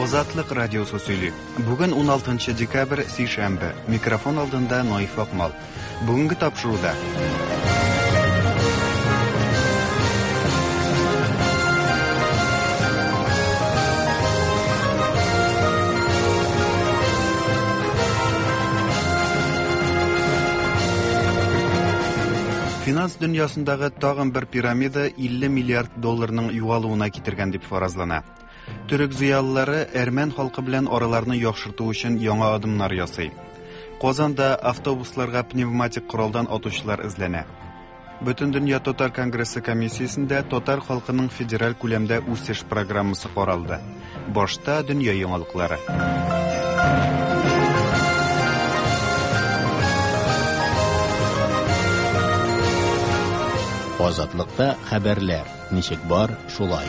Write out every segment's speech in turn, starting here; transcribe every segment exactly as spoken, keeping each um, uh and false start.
Азатлык радиосы сөйли. Бүген он алтынчы декабрь сейшәмбе. Микрофон алдында Наиф Акмал. Бүгенге тапшыруда. Финанс дөньясындагы тагын бер пирамида илле миллиард долларның югалуына китергән дип фаразлана. Төрек зыялылары әрмән халкы белән араларны яхшырту өчен яңа адымнар ясый. Казанда автобусларга пневматик коралдан атучылар эзләнә. Бөтен дөнья татар конгрессы комиссиясендә татар халкының федераль күләмдә үсеш программасы каралды. Башта дөнья яңалыклары. Азатлыкта хәбәрләр. Ничек бар, шулай.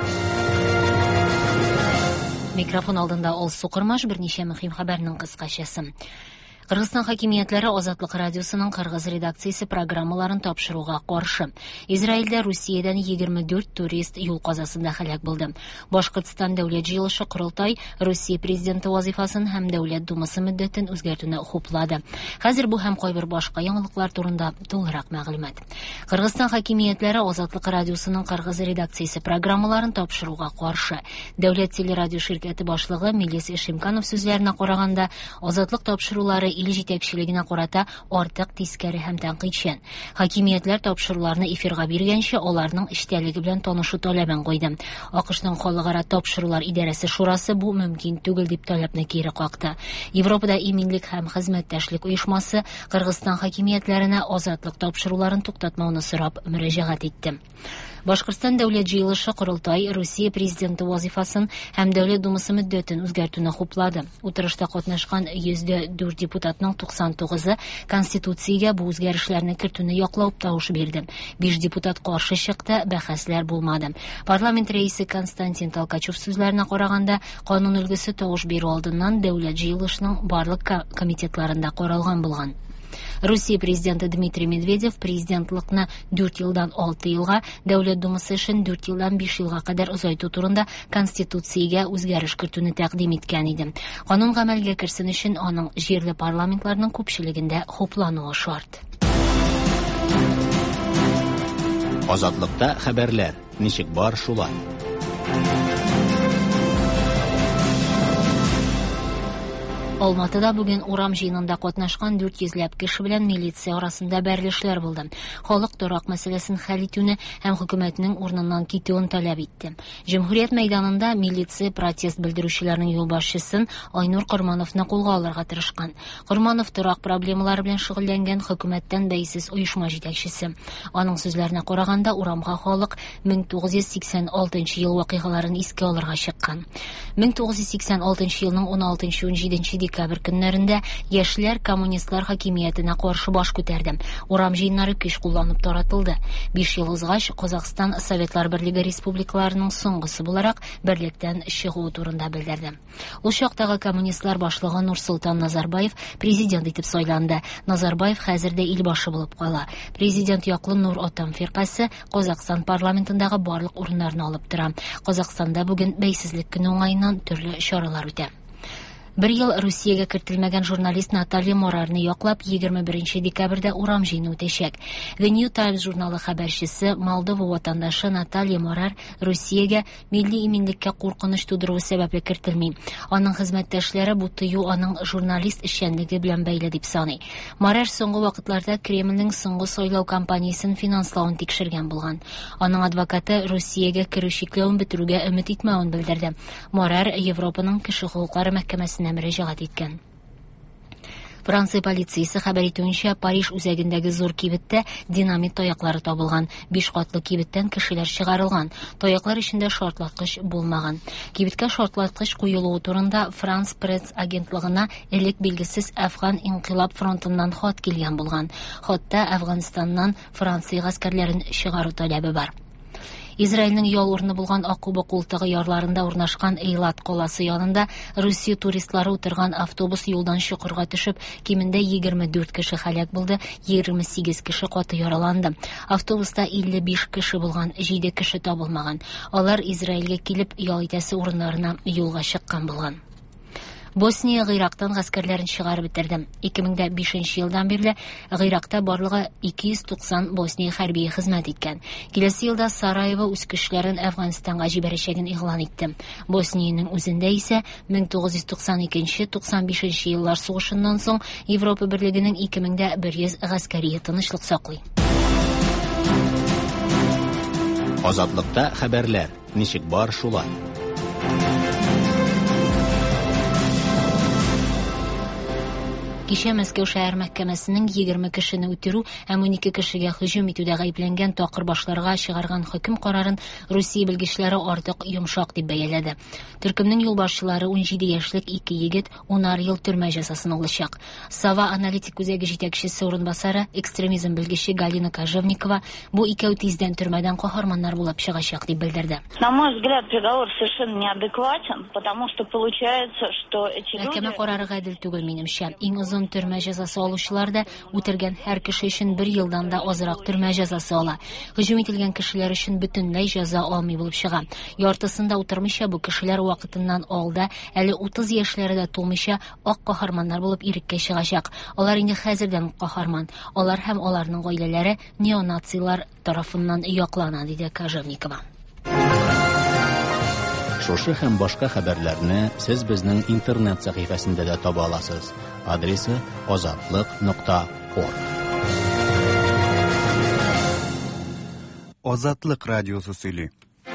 Микрофон алдында Ол Сукырмаш берничә мөһим хәбәрнең кыскачасы. Кыргызстан хакимиятләре Азатлык радиосының кыргыз редакциясе программаларын тапшыруга каршы. Израильдә Русиядән егерме дүрт турист юл казасында һәлак булды. Башкортстан дәүләт җыелышы Курултай Русия президенты вазифасын һәм дәүләт думасы мөддәтен үзгәртүне хуплады. Хәзер бу һәм кайбер башка яңалыклар турында тулырак мәгълүмат. Кыргызстан хакимиятләре Азатлык радиосының кыргыз редакциясе программаларын тапшыруга каршы. Дәүләт телерадио ширкәте башлыгы Милис Эшимканов сүзләренә караганда, Азатлык тапшырулары ил җитәкчелегенә карата артык тискәре һәм тәнкыйтьчән. Хакимиятләр тапшыруларны эфирга биргәнче аларның эштәлеге белән танышу таләбен куйды. АКШның халыкара тапшырулар идарәсе шурасы бу мөмкин түгел дип таләпне кире какты. Европада иминлек һәм хезмәттәшлек оешмасы Кыргызстан хакимиятләренә Азатлык тапшыруларын туктатмауны сорап мөрәҗәгать итте. Башкортстан дәүләт җыелышы Курултай Русия президенты вазифасын һәм дәүләт думасы мөддәтен үзгәртүне хуплады. Утырышта катнашкан йөз дүрт депутатның туксан тугызы Конституциягә бу үзгәрешләрне кертүне яклап тавыш бирде. биш депутат каршы чыкты, бәхәсләр булмады. Парламент рәисе Константин Толкачев сүзләренә караганда, канун өлгесе тавыш бирү алдыннан дәүләт җыелышының барлык комитетларында каралган булган. Русия президенты Дмитрий Медведев президентлыкны дүрт елдан алты елга, дәүләт думасы эшен дүрт елдан биш елга кадәр озайту турында Конституциягә үзгәреш кертүне тәкъдим иткән иде. Канун гамәлгә керсен өчен аның җирле парламентларның күпчелегендә хуплануы шарт. Азатлыкта хәбәрләр. Ничек бар, шулай. Алматыда бүген урам җыенында катнашкан дүрт йөзләп кеше белән милиция арасында бәрелешләр булды. Халык торак мәсьәләсен хәл итүне һәм хөкүмәтнең урыныннан китүен таләп итте. Җөмһүрият мәйданында милиция протест белдерүчеләрнең юлбашчысын Айнур Кормановны кулга алырга тырышкан. Корманов торак проблемалары белән шөгыльләнгән хөкүмәттән бәйсез оешма җитәкчесе. Аның сүзләренә караганда, урамга халык мең тугыз йөз сиксән алтынчы ел вакыйгаларын искә алырга чыккан. мең тугыз йөз сиксән алтынчы елның он алтынчы - он җиденче декабрь көннәрендә яшьләр коммунистлар хакимиятенә каршы баш күтәрде. Урам җыеннары көч кулланып таратылды. биш ел узгач, Казакстан Советлар Берлеге республикаларының соңгысы буларак берлектән чыгу турында белдерде. Ул чактагы коммунистлар башлыгы Нурсултан Назарбаев президент итеп сайланды. Назарбаев хәзердә ил башы булып кала. Президент яклы Нур Отан фиркасы Казакстан парламентындагы барлык урыннарны алып тора. Казакстанда бүген бәйсезлек көне уңаеннан төрле чаралар үтә. Bir ел Русиягә кертелмәгән журналист Наталья Морарны яклап егерме беренче декабрьдә урам җыены үтәчәк. The New Times журналы хәбәрчесе Молдова ватандашы Наталья Морар Русиягә милли иминлеккә куркыныч тудыруы сәбәпле кертелми. Аның хезмәттәшләре бу тыю аның журналист эшчәнлеге белән бәйле дип саный. Морар соңгы вакытларда Кремльнең соңгы сайлау кампаниясын финанславын тикшергән булган. Аның адвокаты Русиягә керү чикләвен бетерүгә өмет итмәвен белдерде. Морар Европаның кеше хукуклары мәхкәмәсенә мөрәҗәгать иткән. Франция полициясе хәбәр итүенчә, Париж үзәгендәге зур кибеттә динамит таяклары табылган. биш катлы кибеттән кешеләр чыгарылган. Таяклар эчендә шартлаткыч булмаган. Кибеткә шартлаткыч куелуы турында Франс пресс агентлыгына элек билгесез Афган инкыйлаб фронтыннан хат килгән булган. Хатта Афганистаннан Франция гаскәрләрен чыгару таләбе бар. Израильнең ял урыны булган Аккуба култыгы ярларында урнашкан Эйлат каласы янында Русия туристлары утырган автобус юлдан чокырга төшеп, кимендә егерме дүрт кеше һәлак булды, егерме сигез кеше каты яраланды. Автобуста илле биш кеше булган, җиде кеше табылмаган. Алар Израильгә килеп ял итәсе урыннарына юлга чыккан булган. Босния Гыйрактан гаскәрләрен чыгарып бетерде. ике мең бишенче елдан бирле Гыйракта барлыгы ике йөз туксан Босния хәрби хезмәт иткән. Киләсе елда Сараево үз көчләрен Әфганстанга җибәрәчәген игълан итте. Босниянең үзендә исә мең тугыз йөз туксан икенче - туксан бишенче еллар сугышыннан соң Европа берлегенең ике мең бер йөз гаскәри тынычлык саклый. Азатлыкта хәбәрләр. Ничек бар шулай. Кичә Мәскәү шәһәр мәхкәмәсенең егерме кешене үтерү һәм унике кешегә һөҗүм итүдә гаепләнгән такыр башларга чыгарган хөкем карарын Русия белгечләре артык йомшак дип бәяләде. Төркемнең юлбашчылары унҗиде яшьлек ике егет унар ел төрмә җәзасын алачак. Сава аналитик үзәге җитәкчесе урынбасары, экстремизм белгече Галина Кожевникова бу икәү тиздән төрмәдән каһарманнар булып чыгачак дип белдерде. На мой взгляд, приговор совершенно неадекватен, потому что получается, что эти люди... Мәхкәмә карары гадел түгел минемчә. Иң озын төрмә җәзасы алучылар да үтергән һәр кеше өчен бер елдан да азрак төрмә җәзасы ала. Һөҗүм ителгән кешеләр өчен бөтенләй җәза алмый булып чыга. Яртысында утырмыйча бу кешеләр вакытыннан алда, әле утыз яшьләрдә тулмыйча ак каһарманнар булып иреккә чыгачак. Алар инде хәзердән каһарман. Алар һәм аларның гаиләләре неонацилар тарафыннан яклана, диде Кожевникова. Шушы һәм башка хәбәрләрне сез безнең интернет сәхифәсендә дә таба аласыз. Адресы азатлык нокта орг. Азатлык радиосы сөйли.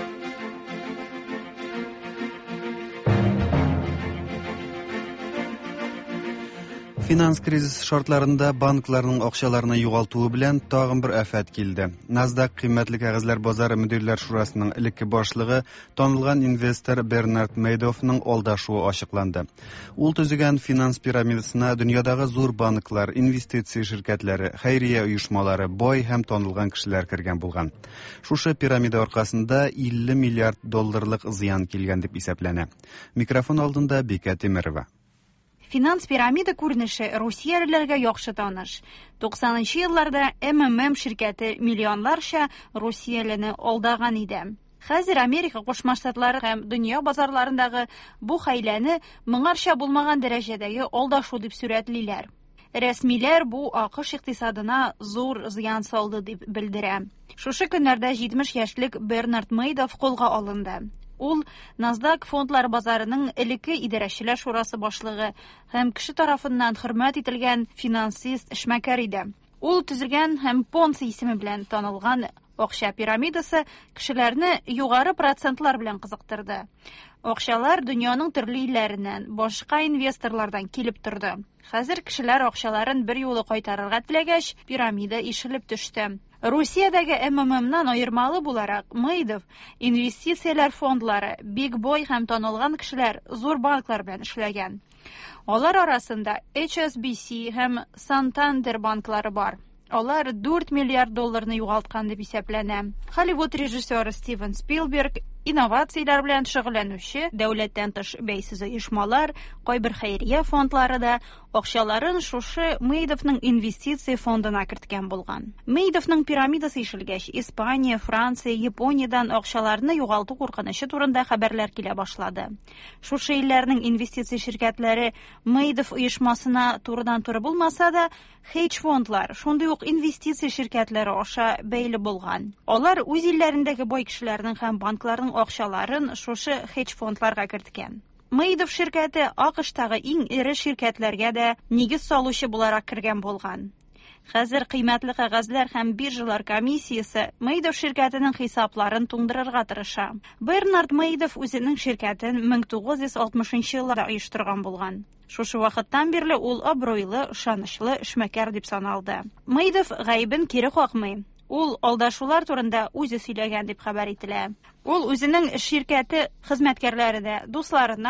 Финанс кризис шартларында банкларның акчаларны югалтуы белән тагын бер афәт килде. Nasdaq кыйммәтле кәгазьләр базары мөдирләр шурасының элекке башлыгы танылган инвестор Бернард Мейдофның алдашуы ачыкланды. Ул төзегән финанс пирамидасына дөньядагы зур банклар, инвестиция ширкәтләре, хәйрия оешмалары, бай һәм танылган кешеләр кергән булган. Шушы пирамида аркасында илле миллиард долларлык зыян килгән дип исәпләнә. Микрофон алдында Бика Тимерова. Финанс пирамида күренеше русиялеләргә яхшы таныш. туксанынчы елларда эм эм эм ширкәте миллионларча русиялене алдаган иде. Хәзер Америка Кушма Штатлары һәм дөнья базарларындагы бу хәйләне моңарча булмаган дәрәҗәдәге алдашу дип сүрәтлиләр. Рәсмиләр бу АКШ икътисадына зур зыян салды дип белдерә. Шушы көннәрдә җитмеш яшьлек Бернард Мейдов кулга алынды. Ул Nasdaq фондлар базарының элекке идарәчеләр шурасы башлыгы һәм кеше тарафыннан хөрмәт ителгән финансист эшмәкәр иде. Ул төзелгән һәм Понци исеме белән танылган акча пирамидасы кешеләрне югары процентлар белән кызыктырды. Акчалар дөньяның төрле илләреннән, башка инвесторлардан килеп торды. Хәзер кешеләр акчаларын бер юлы кайтарырга теләгәч, пирамида ишелеп төште. Русиядәге эм эм эм-нан аермалы буларак, Мейдов инвестицияләр фондлары, Big Boy һәм танылган кешеләр зур банклар белән эшләгән. Алар арасында эйч эс би си һәм Santander банклары бар. Алар дүрт миллиард долларны югалткан дип исәпләнә. Холливуд режиссеры Стивен Спилберг, инновацияләр белән шөгыльләнүче дәүләттән тыш бәйсез оешмалар, кайбер хәйрия фондлары да акчаларын шушы Мейдовның инвестиция фондына керткән булган. Мейдовның пирамидасы ишелгәч, Испания, Франция, Япониядән акчаларны югалту куркынычы турында хәбәрләр килә башлады. Шушы илләрнең инвестиция ширкәтләре Мейдов оешмасына турыдан-туры булмаса да, хедж фондлар, шундый ук инвестиция ширкәтләре аша бәйле булган. Алар үз илләрендәге бай кешеләрнең һәм банкларның акчаларын шушы хедж фондларга керткән. Мейдов ширкәте АКШтагы иң ире ширкәтләргә дә нигез салучы буларак кергән булган. Хәзер кыйммәтле кәгазьләр һәм биржалар комиссиясе Мейдов ширкәтенең хисапларын туңдырырга тырыша. Бернард Мейдов үзенең ширкәтен мең тугыз йөз алтмышынчы елларда оештырган булган. Шушы вакыттан бирле ул абруйлы, ышанычлы эшмәкәр дип саналды. Мейдов гаебен кире какмый. Ул алдашулар турында үзе сөйләгән дип хәбәр ителә. Ул үзенең ширкәте хезмәткәрләренә, дусларына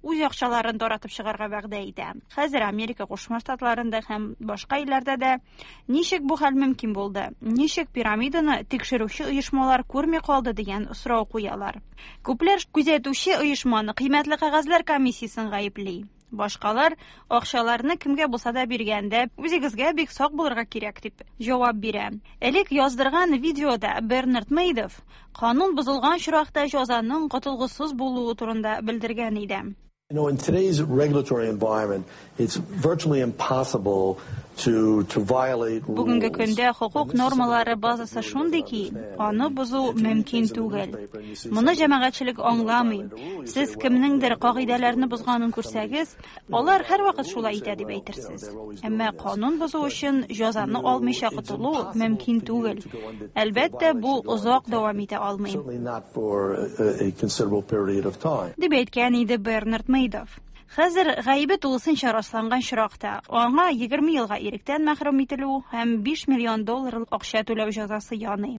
үз акчаларын таратып чыгарга вәгъдә итә. Хәзер Америка Кушма Штатларында һәм башка илләрдә дә ничек бу хәл мөмкин булды? Ничек пирамиданы тикшерүче оешмалар күрми калды дигән сорау куялар. Күпләр күзәтүче оешманы кыйммәтле кәгазьләр комиссиясын гаепли. Башкалар акчаларны кемгә булса да биргәндә үзегезгә бик сак булырга кирәк дип җавап бирә. Элек яздырган видеода Бернард Мейдов канун бозылган чиракта җәзаның котылгысыз булуы турында белдергән иде. You know, in today's regulatory environment, it's virtually impossible to to violate rules. Бүгенге көндә хукук нормалары базасы шундый ки, аны бозу мөмкин түгел. Моны җәмәгатьчелек аңламый. Сез кемнеңдер кагыйдәләрне бозганын күрсәгез, алар һәрвакыт шулай итә дип әйтерсез. Әмма канун бозу өчен җәзаны алмыйча котылу мөмкин түгел. Әлбәттә, бу озак дәвам итә алмый. Certainly not for a, a considerable period of time. Дип әйткән иде Бернард Мейдов. Хәзер гаибе тулысынча расланган чиракта аңа егерме елга иректән мәхрүм ителү һәм биш миллион доллар акча түләү җәзасы яный.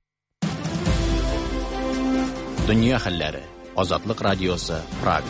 Дөнья хәлләре. Азатлык радиосы, Прага.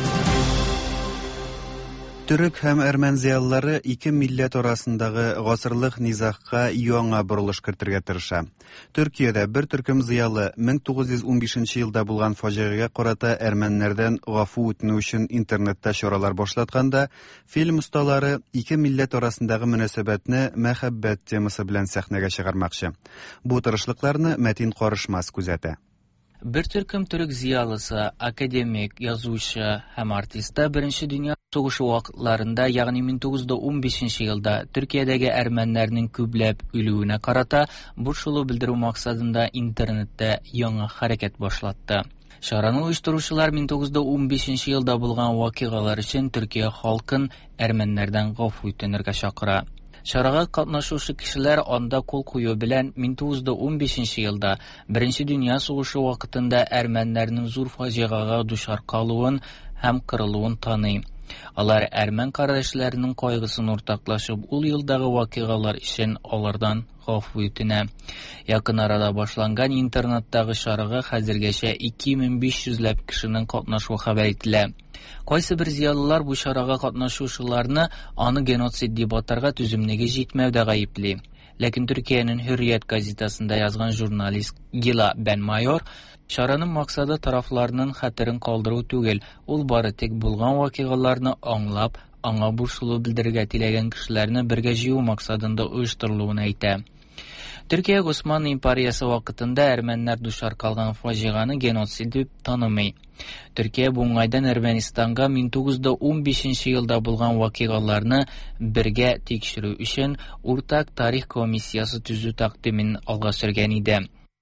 Төрек һәм әрмән зыялылары ике милләт арасындагы гасырлык низагка яңа бурылыш кертергә тырыша. Төркиядә бер төркем зыялы мең тугыз йөз ун бишенче елда булган фаҗигагә карата әрмәннәрдән гафу үтенү өчен интернетта чаралар башладканда, фильм осталары ике милләт арасындагы мөнәсәбәтне мәхәббәт темасы белән сәхнәгә чыгармакчы. Бу тырышлыкларны Мәтин Карышмас күзәтә. Bir төркем төрек зыялысы, академик, язучы һәм артиста Беренче дөнья сугышы вакытларында, ягъни мең тугыз йөз ун бишенче елда Төркиядәге әрмәннәрнең күпләп үлүенә карата бу шулу белдерү максатында интернетта яңа хәрәкәт башлатты. Чараны оештыручылар мең тугыз йөз ун бишенче елда булган вакыйгалар өчен Төркия халкын әрмәннәрдән гафу үтенергә чакыра. Чарага катнашучы кешеләр анда кул кую белән мең тугыз йөз ун бишенче елда Беренче дөнья сугышы вакытында әрмәннәрнең зур фаҗигага дучар калуын һәм кырылуын таный. Алар әрмән кардәшләренең кайгысын уртаклашып, ул елдагы вакыйгалар өчен алардан гафу үтенә. Якын арада башланган интернеттагы чарага хәзергәчә ике мең биш йөзләп кешенең катнашуы хәбәр ителә. Кайсы бер зыялылар бу чарага катнашучыларны аны геноцид дип атарга түземлеге җитмәүдә гаепли. Ләкин Төркиянең Hürriyet газетасында язган журналист Гила Бен-Майор чараның максаты тарафларның хәтерен калдыру түгел, ул бары тик булган вакыйгаларны аңлап, аңа бу шулу белдерергә теләгән кешеләрне бергә җыю максатында оештырылуын әйтә. Төркия Госман империясы вакытында әрмәннәр дучар калган фаҗиганы геноцид дип танымый. Төркия бу уңайдан Әрмәнистанга мең тугыз йөз ун бишенче елда булган вакыйгаларны бергә тикшерү өчен уртак тарих комиссиясы төзү тәкъдимен алга сөргән иде.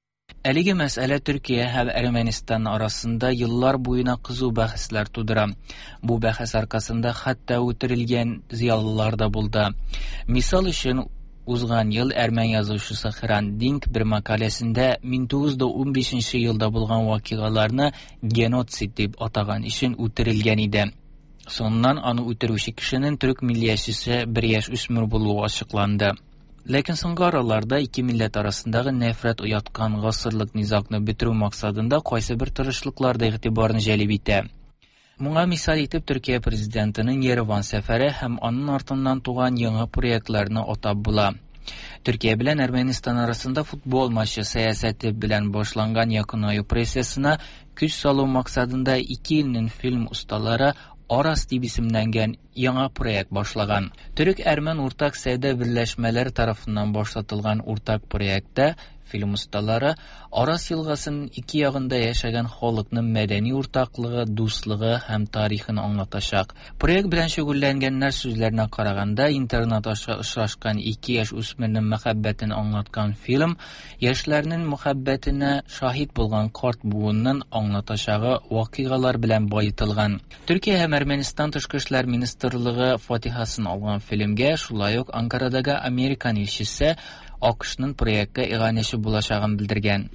Әлеге мәсьәлә Төркия һәм Әрмәнистан арасында еллар буена кызу бәхәсләр тудыра. Бу бәхәс аркасында хәтта үтерелгән зыялылар да булды. Мисал өчен, узган ел әрмән язучысы Хран Динк бер макаләсендә мең тугыз йөз ун бишенче елда булган вакыйгаларны геноцид дип атаган өчен үтерелгән иде. Соннан аны үтерүче кешенең төрек милләтчесе бер яшь үсмер булуы ачыкланды. Ләкин соңгы араларда ике милләт арасындагы нәфрәт уяткан гасырлык низагны бетерү максатында кайсы бер тырышлыклар да игътибарны җәлеп итә. Моңа мисал итеп Төркия президентының Ереван сәфәре һәм аның артыннан туган яңа проектларны атап була. Төркия белән Әрмәнистан арасында футбол матчы сәясәте белән башланган якын аю прессасына көч салу максатында ике илнең фильм усталары Арас дип исемләнгән яңа проект башлаган. Төрек-әрмән уртак сәүдә берләшмәләре тарафыннан башлатылган уртак проектта фильм усталары Арас елгасының ике ягында яшәгән халыкның мәдәни уртаклыгы, дуслыгы һәм тарихын аңлатачак. Проект белән шөгыльләнгәннәр сүзләренә караганда, интернет аша очрашкан ике яшь үсмернең мәхәббәтен аңлаткан фильм яшьләрнең мәхәббәтенә шаһит булган карт буынның аңлатачагы вакыйгалар белән баетылган. Төркия һәм Әрмәнистан тышкы эшләр министрлыгы фатихасын алган фильмгә шулай ук Анкарадагы Американ илчесе АКШның проектка иганәче булачагын белдергән.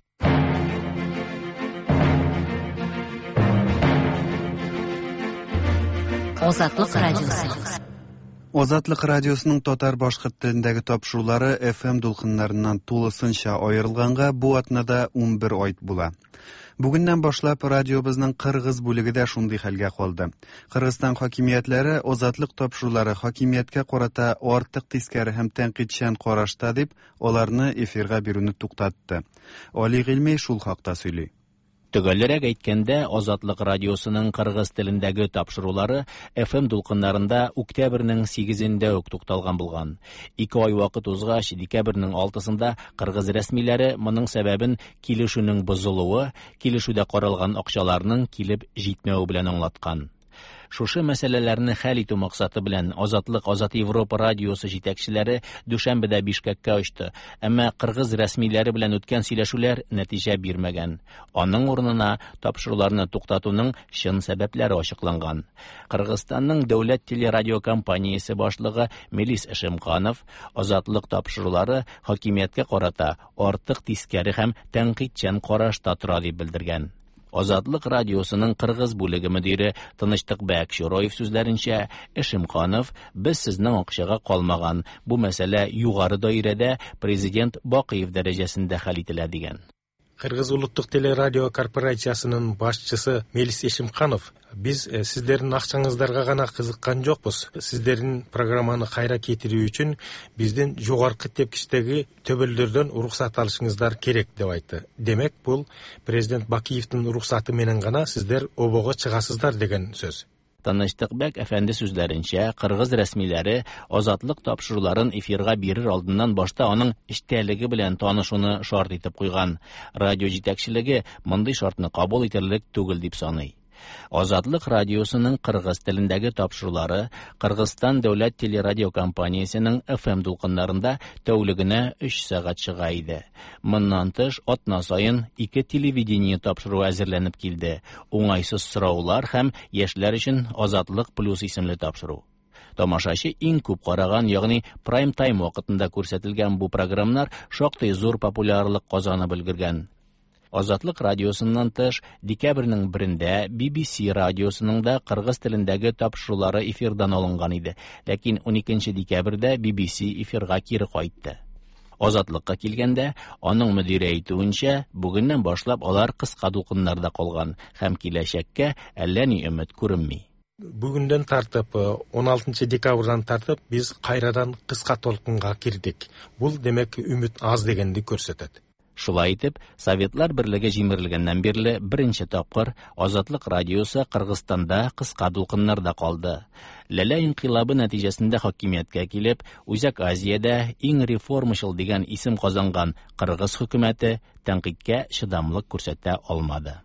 Азатлык радиосы. Азатлык радиосының татар башкорт телендәге тапшырулары эф эм дулкыннарыннан тулысынча аерылганга бу атнада ун бер айт була. Бүгеннән башлап радиобызның кыргыз бүлеге дә шундый хәлгә калды. Кыргызстан хакимиятләре азатлык тапшырулары хакимияткә карата артык тискәре һәм тәнкыйтьчән карашта дип, аларны эфирга бирүне туктатты. Али Гыйльми шул хакта сөйли. Төгәлләрәк әйткәндә, Азатлык радиосының кыргыз телендәге тапшырулары эф эм дулкыннарында октябрьнең сигезендә үк тукталган булган. Ике ай вакыт узгач, декабрьнең алтысында кыргыз рәсмиләре моның сәбәбен килешүнең бозылуы, килешүдә каралган акчаларның килеп җитмәү белән аңлаткан. Шушы мәсьәләләрне хәл итү максаты белән Азатлык Азат Европа радиосы җитәкчеләре Дүшәмбедә Бишкәккә очты, әмма кыргыз рәсмиләре белән үткән сөйләшүләр нәтиҗә бирмәгән. Аның урынына тапшыруларны туктатуның чын сәбәпләре ачыкланган. Кыргызстанның дәүләт телерадиокомпаниясе башлыгы Мелис Эшемканов Азатлык тапшырулары хакимияткә карата артык тискәре һәм тәнкыйтьчән карашта тора дип белдергән. Азатлык радиосының кыргыз бүлеге мөдире Тынычлык Бәкшуроев сүзләренчә, Эшемканов, без сезнең акчага калмаган, бу мәсьәлә югары даирәдә президент Бакыев дәрәҗәсендә хәл ителә дигән. Кыргыз улуттук телерадио корпорациясынын башчысы Мелис Эшемканов, biz e, sizlerin акчаңыздарга гана кызыккан жокпуз. Сиздердин программаны кайра кетирүү үчүн биздин жогорку тепкичтеги төбөлдөрдөн уруксат алышыңыздар керек деп айтты. Демек, бул президент Бакиевдин уруксаты менен гана сиздер обого чыгасыздар деген сөз. Тынычлыкбек әфәнде сүзләренчә, кыргыз рәсмиләре азатлык тапшыруларын эфирга бирер алдыннан башта аның эштәлеге белән танышуны шарт итеп куйган. Радио җитәкчелеге мондый шартны кабул итерлек түгел дип саный. Азатлык радиосының кыргыз телендәге тапшырулары Кыргызстан дәүләт телерадиокомпаниясенең эф эм дулкыннарында тәүлегенә өч сәгать чыга иде. Моннан тыш атна саен ике телевидение тапшыру әзерләнеп килде. Уңайсыз сораулар һәм яшьләр өчен Азатлык плюс исемле тапшыру. Тамашачы иң күп караган, ягъни прайм тайм вакытында күрсәтелгән бу программалар шактый зур популярлык казанып өлгергән. Азатлык радиосыннан тыш, декабрьнең берендә би би си радиосының да кыргыз телендәге тапшырулары эфирдан алынган иде, ләкин уникенче декабрьдә би би си эфирга кире кайтты. Азатлыкка килгәндә, аның мөдире әйтүенчә, бүгеннән башлап алар кыска дулкыннарда калган һәм киләчәккә әллә ни өмет күренми. Бүгүндөн тартып, он алтынчы декабрдан тартып, биз кайрадан кыска толкунга кирдик. Бул демек үмүт аз дегенди көрсөтөт. Шулай итеп, Советлар берлеге җимерелгәннән бирле беренче тапкыр Азатлык радиосы Кыргызстанда кыска дулкыннарда калды. Ләлә инкыйлабы нәтиҗәсендә хакимияткә килеп, Үзәк Азиядә иң реформачыл дигән исем казанган Кыргыз хөкүмәте тәнкыйтькә чыдамлык күрсәтә алмады.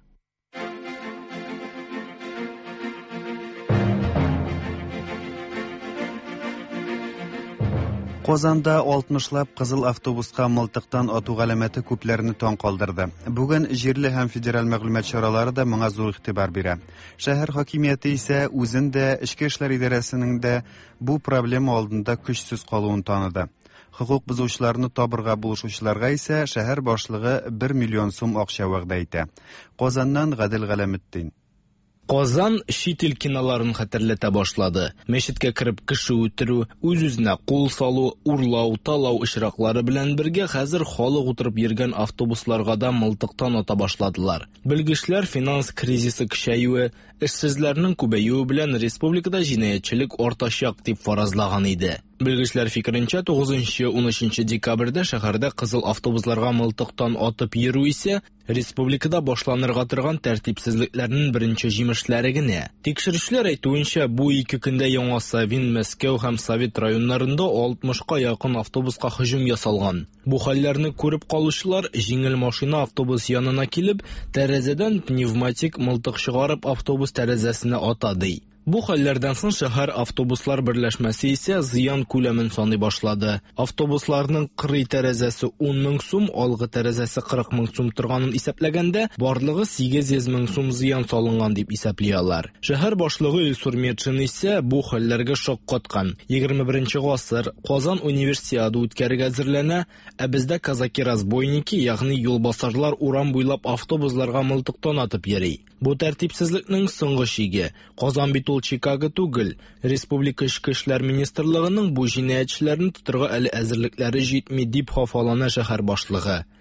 Казанда алтмышлап кызыл автобуска мылтыктан ату галәмәте күпләрне таң калдырды. Бүген җирле һәм федераль мәгълүмат чаралары да моңа зур игътибар бирә. Шәһәр хакимияте исә үзен дә, Эчке эшләр идарәсенең дә бу проблема алдында көчсез калуын таныды. Хукук бузучыларны табырга булышучыларга исә шәһәр башлыгы бер миллион сум акча вәгъдә итә. Казаннан Гадел Галәметдин. Казан шитил киноларын хәтерләтә башлады. Мәчеткә кереп кеше үтерү, үз-үзенә кул салу, урлау, талау очраклары белән бергә хәзер халык утырып йөргән автобусларга да мылтыктан ата башладылар. Белгечләр финанс кризисы көчәюе, эшсезләрнең күбәюе белән республикада җинаятьчелек артачак дип фаразлаган иде. Белгечләр фикеренчә, тугызынчы-унөченче декабрьдә шәһәрдә кызыл автобусларга мылтыктан атып йөрү исә республикада башланырга торган тәртипсезлекләрнең беренче җимешләре генә. Тикшерүчеләр әйтүенчә, бу ике көндә Яңа Савин, Мәскәү һәм Совет районнарында алтмышка якын автобуска һөҗүм ясалган. Бу хәлләрне күреп калучылар җиңел машина автобус янына килеп, тәрәзәдән пневматик мылтык чыгарып автобус тәрәзәсенә атады. Бу хәлләрдән соң шәһәр автобуслар берләшмәсе исә зыян күләмен саный башлады. Автобусларның кырый тәрәзәсе ун мең сум, алгы тәрәзәсе кырык мең сум торганын исәпләгәндә, барлыгы сигез йөз мең сум зыян салынган дип исәплиләр. Шәһәр башлыгы Илсур Метшин исә бу хәлләргә шок каткан. егерме беренче гасыр Казан универсиада үткәрергә әзерләнә, ә бездә казаки-разбойники, ягъни юлбасарлар урам буйлап автобусларга мылтыктан атып йөри. Бу тәртипсезлекнең соңгы чиге. Казан бит ул Чикаго түгел. Республика Эчке эшләр министрлыгының бу җинаятьчеләрне тотырга әле әзерлекләре җитми дип хафалана шәһәр башлыгы.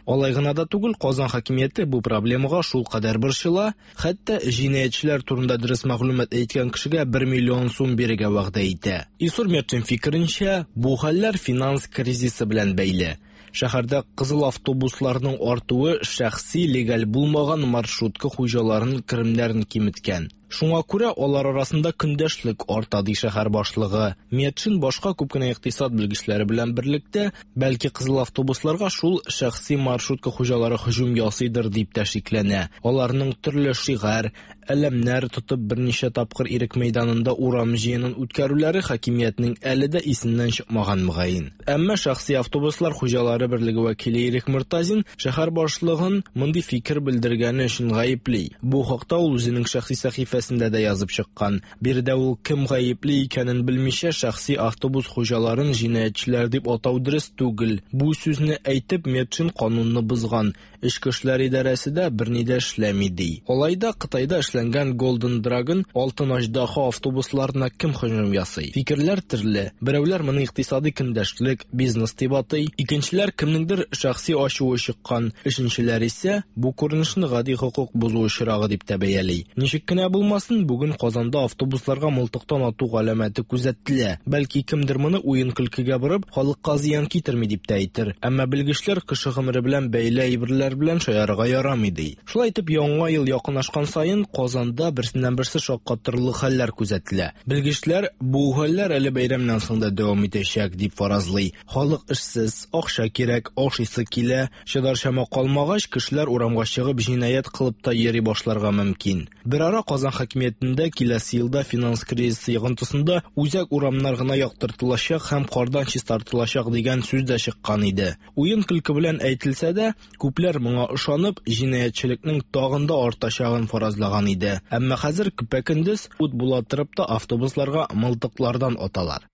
Алай гына да түгел, Казан хакимияте бу проблемага шул кадәр борчыла, хәтта җинаятьчеләр турында дөрес мәгълүмат әйткән кешегә бер миллион сум бирергә вәгъдә итә. Исур Мертин фикеренчә, бу хәлләр финанс кризисы белән бәйле. Шәһәрдә кызыл автобусларның артуы шәхси легал булмаган маршрутка хуҗаларын керемнәрен киметкән. Шуңа күрә алар арасында көндәшлек арта, ди шәһәр башлыгы. Метшин башка күп кенә икътисад белгечләре белән берлектә, бәлки кызыл автобусларга шул шәхси маршрутка хуҗалары һөҗүм ясыйдыр дип тә шикләнә. Аларның төрле шигар, әлемнәр тотып берничә тапкыр ирек мәйданында урам җыенын үткәрүләре хакимиятның әле дә исеннән чыкмаган мөгаен. Әмма шәхси автобуслар хуҗалары берлеге вәкиле Ирек Муртазин шәһәр башлыгын мондый фикер белдергәне өчен гаепли. Бу хакта ул үзенең шәхси сәхифәсендә дә язып чыккан. Биредә ул кем гаепли икәнен белмичә шәхси автобус хуҗаларын җинаятьчеләр дип атау дөрес түгел. Бу сүзне әйтеп Метшин канунны бозган. Эчке эшләр идарәсе дә берни дә эшләми ди. Алайда Кытайда эшләнгән Golden Dragon алтын аждаһа автобусларына кем һөҗүм ясый? Фикерләр төрле. Берәүләр моны икътисади көндәшлек, бизнес дип атый, икенчеләр кемнеңдер шәхси ачуы чыккан, өченчеләр исә бу күренешне гади хукук бозу очрагы дип тәбәяли. Ничек кенә булмасын, бүген Казанда автобусларга мылтыктан ату галәмәте күзәтелә. Бәлки кемдер моны уен көлкегә борып, халыкка зыян китерми дип тә әйтер. Әмма белгечләр кеше гомере белән бәйле әйберләр белән шаярга ярамый ди. Шулай итеп, яңа ел якынлашкан саен Казанда берсеннән-берсе шаккатырлы хәлләр күзәтелә. Белгечләр бу хәлләр әле бәйрәмнән соң да дәвам итәчәк дип фаразлый. Халык эшсез, акча кирәк, ашыйсы килә, шыдарчама калмагач, кешеләр урамга чыгып җинаять кылып та йөри башларга мөмкин. Бер ара Казан хакимиятендә киләсе елда финанс кризисы йогынтысында үзәк урамнар гына яктыртылачак һәм кардан чистартылачак дигән сүз дә чыккан иде. Уен көлке белән әйтелсә дә, күпләр моңа ышанып, җинаятьчелекнең тагын да артачагын фаразлаган иде. Әмма хәзер көпә-көндез ут була торып та автобусларга мылтыклардан аталар.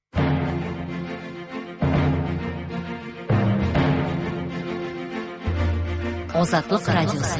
Азатлык радиосы.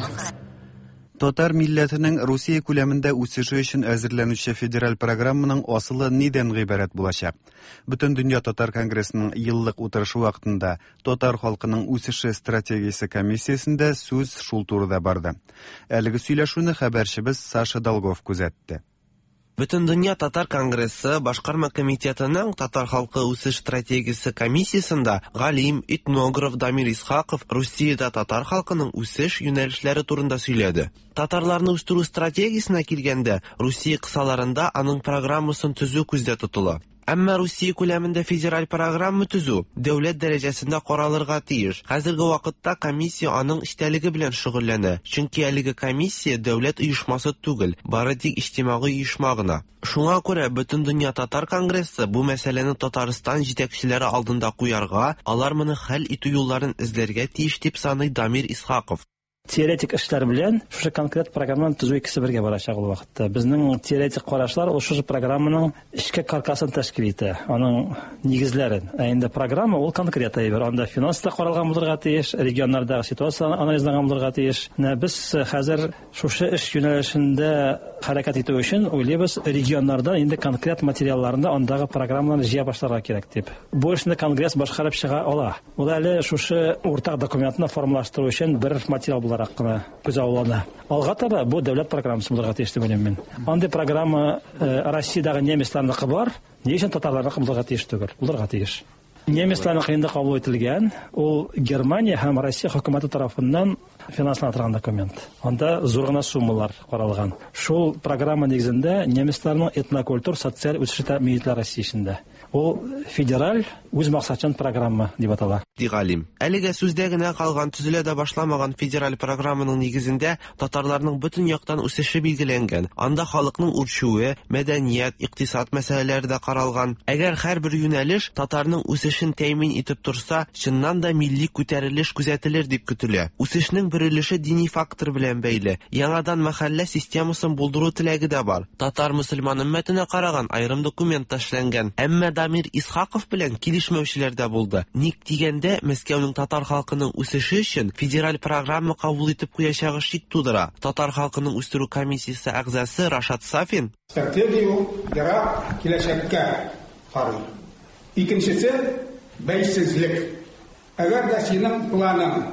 Татар милләтенең Русия күләмендә үсеше өчен әзерләнүче федераль программаның асылы нидән гыйбарәт булачак? Бөтен дөнья татар конгрессының еллык утырышы вакытында татар халкының үсеше стратегиясе комиссиясендә сүз шул турыда барды. Әлеге сөйләшүне хәбәрчебез Саша Долгов күзәтте. Бөтен дөнья татар конгрессы башкарма комитетының татар халкы үсеш стратегиясе комиссиясында галим, этнограф Дамир Исхаков Русиядә татар халкының үсеш юнәлешләре турында сөйләде. Татарларны үстерү стратегиясенә килгәндә, Русия кысаларында аның программасын төзү күздә тотыла. Әмма Русия күләмендә федераль программа төзү дәүләт дәрәҗәсендә каралырга тиеш. Хәзерге вакытта комиссия аның эчтәлеге белән шөгыльләнә. Чөнки әлеге комиссия дәүләт оешмасы түгел, бары тик иҗтимагый оешма гына. Шуңа күрә бөтен дөнья татар конгрессы бу мәсьәләне Татарстан җитәкчеләре алдында куярга, алар моны хәл итү юлларын эзләргә тиеш дип саный Дамир Исхаков. Теоретик эшләр белән шушы конкрет программаны төзү икесе бергә барачак ул вакытта. Безнең теоретик карашлар ул шушы программаның эчке каркасын тәшкил итә, аның нигезләрен. Ә инде программа ул конкрет әйбер. Анда финанста каралган булырга тиеш, регионнардагы ситуацияны анализлаган булырга тиеш. Без хәзер шушы эш юнәлешендә хәрәкәт итү өчен уйлыйбыз, регионнарда инде конкрет материалларында андагы программаларны җыя башларга кирәк дип. Бу эшне конгресс башкарып чыга ала. Ул әле шушы уртак документны формалаштыру өчен бер материал буларак кына күзаллана. Алга таба бу дәүләт программасы булырга тиеш дип уйлыйм мин. Андый программа Россиядагы немецларныкы бар, ни өчен татарларныкы булырга тиеш түгел, булырга тиеш. Немецларныкы инде кабул ителгән, ул Германия һәм Россия хөкүмәте тарафыннан финансландырган документ. Анда зур гына суммалар каралган. Шул программа нигезендә немецларның этнокультур социаль үсеше тәэмин ителә Россиядә. Ул федераль үз максатчан программа дип атала. Дигалим. Әлегә сүздә генә калган төзелә дә башламаган федераль программаның нигезендә татарларның бөтен яктан үсеше билгеләнгән. Анда халыкның үрчүе, мәдәният, икътисад мәсьәләләре дә каралган. Әгәр һәрбер юнәлеш татарның үсешен тәэмин итеп торса, чыннан да милли күтәрелеш күзәтелер дип көтелә. Үсешнең бер өлеше дини фактор белән бәйле. Яңадан мәхәллә системасын булдыру теләге дә бар. Татар мөселман өммәтенә караган аерым документ ташланган. Әмма Дамир Исхаков белән килешмәүчеләр дә булды. Ник дигәндә, Мәскәүнең татар халкының үсеше өчен федераль программа кабул итеп куячагы шик тудыра. Татар халкының үстерү комиссиясе әгъзасы Рашат Сафин стратегия яра киләчәккә карый. Икенчесе бәйсезлек. Әгәр дә синең планың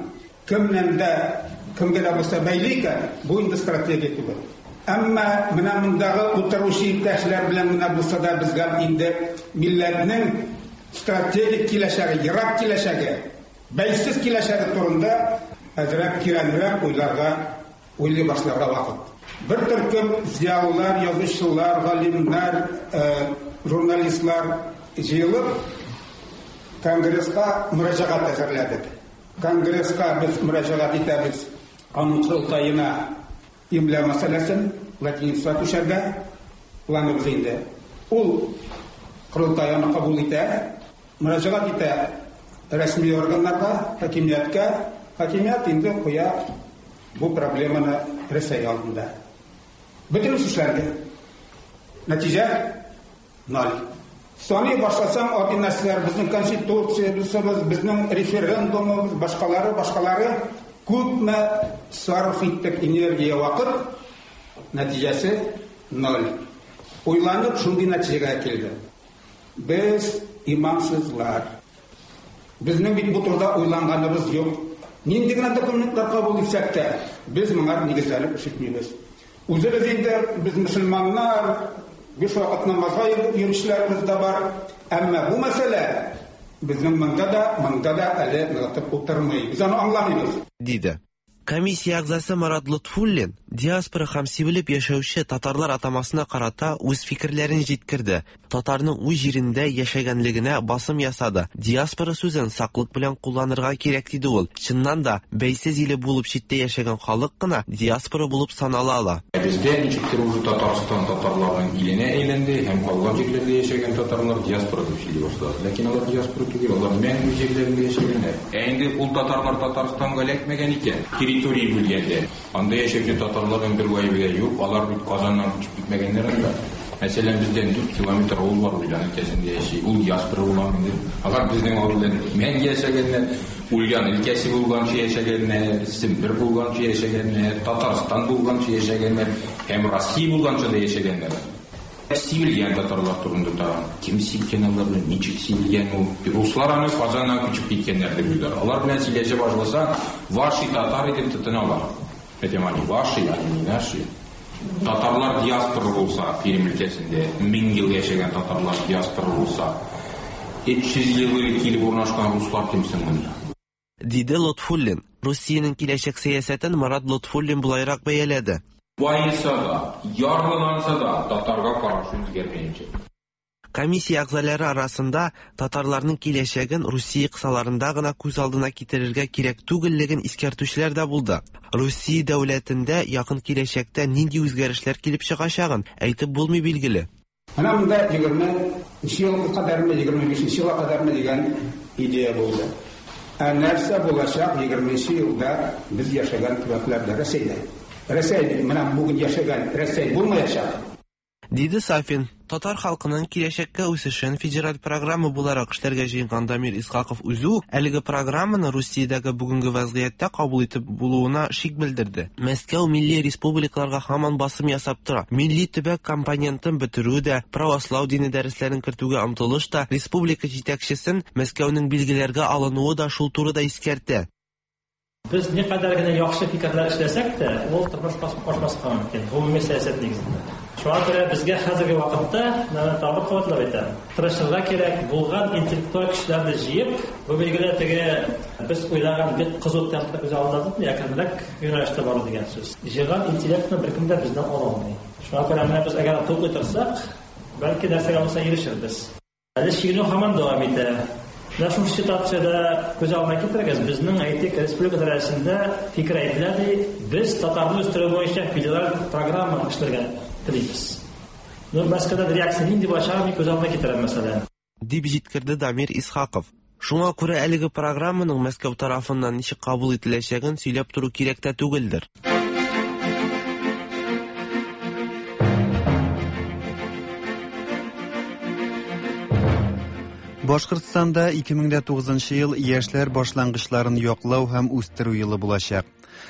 кемнән дә кемгә дә булса бәйле икән, бу инде стратегия түгел. Әмма менә мондагы утыручы иптәшләр белән менә булса да безгә инде милләтнең стратегик киләчәге, ерак киләчәге, бәйсез киләчәге турында әзрәк кирәнрәк уйларга, уйлый башларга вакыт. Бер төркем зиялылар, язучылар, галимнәр, журналистлар җыелып Конгресска мөрәҗәгать әзерләдек. Конгресска без мөрәҗәгать итәбез. Аның курултаена имлә мәсьәләсен латинца төшәргә планыбыз инде. Ул курултаена кабул итә, мөрәҗәгать итә рәсми органнарга, хакимияткә. Хакимият инде куя бу проблеманы Рәсәй алдында. Бөтен эшләргә. Нәтиҗә ноль. Соны башласаң, ordinatsiyalar, безнең конституциябыз, безнең референдумыбыз, башкалары, башкалары күпме сарыф иттек энергия вакыт, нәтиҗәсе ноль. Уйланып шундый нәтиҗәгә килде. Без имансызлар. Безнең бит бу турыда уйланганыбыз юк. Нинди генә документлар кабул итсәк тә, без моңа нигезләнеп ишетмибез. Үзебез инде без мөселманнар, биш вакыт намазга йөрүчеләрбез дә бар. Әмма бу мәсьәлә безнең монда да, монда да әле ныгытып утырмый. Без аны аңламыйбыз. Диде. Комиссия әгъзасы Марат Лотфуллин диаспора һәм сибелеп яшәүче татарлар атамасына карата үз фикерләрен җиткерде. Татарның үз җирендә яшәгәнлегенә басым ясады. Диаспора сүзен саклык белән кулланырга кирәк диде ул. Чыннан да, бәйсез иле булып читтә яшәгән халык кына диаспора булып санала ала. Бездә ничектер уже Татарстан татарларының иленә әйләнде, һәм калган җирләрдә яшәгән татарлар диаспора дип сөйли башлады. Ләкин алар диаспора түгел, алар мәңге җирләрендә яшәгәннәр. Инде ул татарлар Татарстанга эләкмәгән икән. Территория бүлгәндә. Анда яшәүче татарларның бер вайбыда юк, алар бит Казаннан күчеп китмәгәннәр инде. Мәсәлән, бездән дүрт километр авыл бар Ульян өлкәсендә яши. Ул диаспора булган инде. Алар безнең авылдан мәңге яшәгәннәр, Ульян өлкәсе булганчы яшәгәннәр, Сембер булганчы яшәгәннәр, Татарстан булганчы яшәгәннәр, һәм Россия булганчы да яшәгәннәр. Сибилгән татарлар турында да ким сибгән алар, ничек сибгән ул? Руслар аны Казаннан күчеп киткәннәр дип уйлар. Алар белән сөйләшә башласа, ваши татар дип тотыналар. Әйтәм, они ваши, они не наши. Татарлар диаспора булса, Пермь өлкәсендә мең ел яшәгән татарлар диаспора булса, өч йөз ел килеп урнашкан руслар кимсен монда? Диде Лотфуллин. Россиянең киләчәк сәясәтен Марат Лотфуллин булайрак бәяләде. Байыса да, ярланса да, татарга карашы үзгәрмәенчә. Комиссия әгъзалары арасында татарларның киләчәген Русия кысаларында гына күз алдына китерергә кирәк түгеллеген искәртүчеләр дә булды. Русия дәүләтендә якын киләчәктә нинди үзгәрешләр килеп чыгачагын әйтеп булмый билгеле. Ана монда егерменче елга кадәрме, егерме бишенче елга кадәрме дигән идея булды. Ә нәрсә булачак егерменче елда без яшәгән төбәкләрдә, Рәсәйдә? Рәсәй менә бүген яшәгән Рәсәй булмаячак. Диде Сафин. Татар халкының киләчәккә үсешен федераль программа буларак эшләргә җыенган Дамир Исхаков үзе әлеге программаны Русиядәге бүгенге вазгыятьтә кабул итеп булуына шик белдерде. Мәскәү милли республикаларга һаман басым ясап тора. Милли төбәк компонентын бетерү дә, православ дине дәресләрен кертүгә омтылыш та, республика җитәкчесен Мәскәүнең билгеләргә алынуы да шул турыда искәртте. Biz ne kadar gene yaxşı fikirler işlesek de, ol tırmış başması mümkün. Umumi siyaset negizinde. Şu an göre bizge hazırki vakitte tabi kuvvetler etem. Tırışırga kerek bulgan intellektual kişilerdi jiyip, bu bilgiler tege biz uylagan bir kızıl temple bize aldadık mı yakınlık yönelişte var degen söz. Jigan intellektini bir kimde bizden olamayı. Şu an göre biz eğer toplu tırsak, belki dersek alırsa erişiriz. Hadi şiirini hemen devam edelim. Нашу ситуацияда көз алдына китерегез, безнең әйтик республика дәрәҗәсендә фикер әйтелә, без татарны үстерү буенча федераль программа эшләргә телибез. Ну, Мәскәүдә реакция нинди булачагын көз алдына китерәм мәсәлән. Дип җиткерде Дамир Исхаков. Шуңа күрә әлеге программаның Мәскәү тарафыннан ничек кабул ителәчәген сөйләп туру кирәк тә түгелдер. Башкортстанда ике мең тугызынчы ел яшьләр башлангычларын яклау һәм үстерү елы булачак.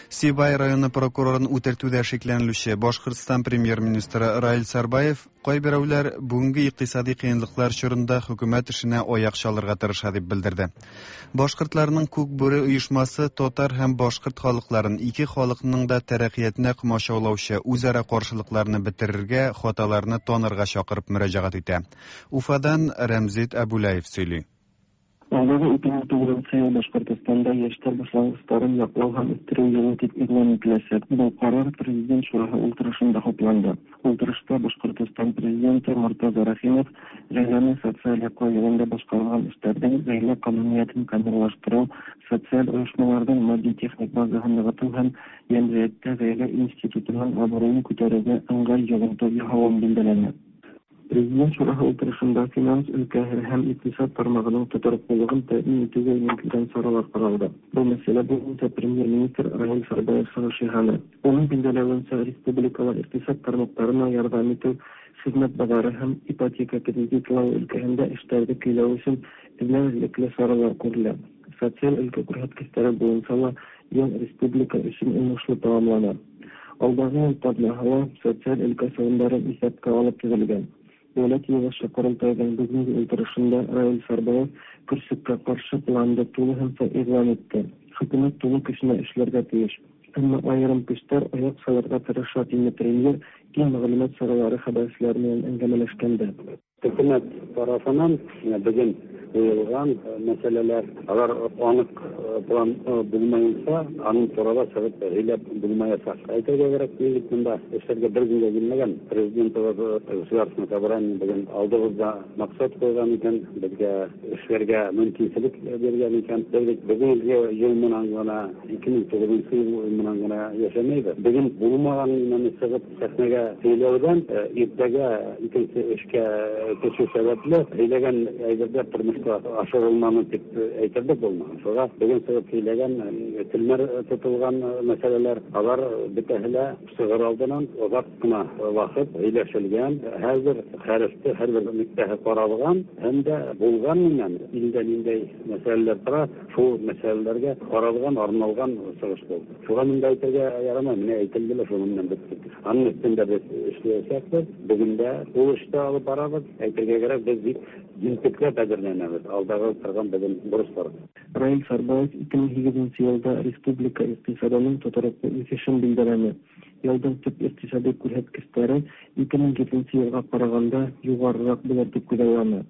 Сибай районы прокурорын үтертүдә шикләнелүче Башкортстан премьер-министры Раил Сарбаев кайберәүләр бүгенге икътисади кыенлыклар чорында хөкүмәт эшенә аяк чалырга тырыша дип белдерде. Башкортларның Күк бүре оешмасы татар һәм башкорт халыкларын ике халыкның да тәрәккыятенә комачаулаучы үзара каршылыкларны бетерергә, хаталарны танырга чакырып мөрәҗәгать итә. Уфадан Рәмзит Әбүләев сөйли. Алдагы ике мең тугызынчы ел Башкортстанда яшьтәр башлангычларын яклау һәм үстерү елы дип игълан ителәчә. Бу карар президент шураһы утырышында хупланды. Утырышта Башкортстан президенты Муртаза Рахимов гаиләне социаль яклау юлында башкарылган эшләрдән гаилә кануниятен камиллаштыру, социаль оешмаларның матди техник базасын ныгыту һәм җәмгыятьтә гаилә институтының абруен күтәрүгә ыңгай йогынты яһауын билгеләде. Президент шураһы утырышында финанс өлкәһе һәм икътисад тармагының тотрыклылыгын тәэмин итүгә юнәлтелгән чаралар каралды. Бу мәсьәлә буенча премьер-министр Раил Сарбаев чыгыш яһады. Оның билгеләвенчә, республикалар икътисад тармакларына ярдәм итү, хезмәт базары һәм ипотека кредитлау өлкәһендә эшләргә көйләү өчен эзләнекле чаралар күрелә. Социаль өлкә күрсәткечләре буенча ел республика өчен уңышлы тәмамлана. Алдагы таблода социаль өлкә сыйымдары исәпкә алып төзелгән. Дәүләт йыгышы корылтайының бүгенге утырышында Раил Сарбаев көрсеткә каршы планды тулы һәм игълан итте. Хөкүмәт тулы көченә эшләргә тиеш. Әмма аерым көчләр аяк салырга тырыша, диде премьер киң мәгълүмат саралары хәбәрчеләренә әңгәмәләшкәндә. Хөкүмәт тарафынан бүген куелган мәсьәләләр, алар анык план булмаенча, аның турында сәбәп һәйләп булмаячак. Әйтергә кирәк, милләтендә эшләргә бер генә килмәгән президент государственное собрание бүген алдыгызда максат куйган икән, безгә эшләргә мөмкинлек биргән икән. Бүгенге ел менән гына ике мең тугызынчы ел менән гына яшәмәйбез. Бүген булмаган мәсьәләгә сәхнәгә сөйләүдән иртәгә икенче эшкә көчү сәбәпле һәйләгән әйберләр тормышка ашырылманы дип әйтергә булмый. Шуңа бүген сәбәп һәйләгән телмәр тотылган мәсьәләләр, алар битәһелә сыгыр алдыннан озак кына вакыт һәйләшелгән, хәзер хәрефте һәрбер миктәһе каралган, һәм дә булган менән илдә ниндәй мәсьәләләр тора, шул мәсьәләләргә каралган, арналган сыгыш булды. Шуңа монда әйтергә ярамый, менә әйтелде шуның менән бетте. Аның өстендә без эшләячәкбез. Бүген дә ул эште алып барабыз. Әйтергә кирәк, без бик җинтекләп әзерләнәбез. Алдагы торган бүген бурыч бар. Раил Сарбаев ике мең сигезенче елда республика икътисадының тотарыклы үсешен билдерде. Елның төп икътисади күрсәткечләре ике мең җиденче елга караганда югарырак булыр дип күзәтелә.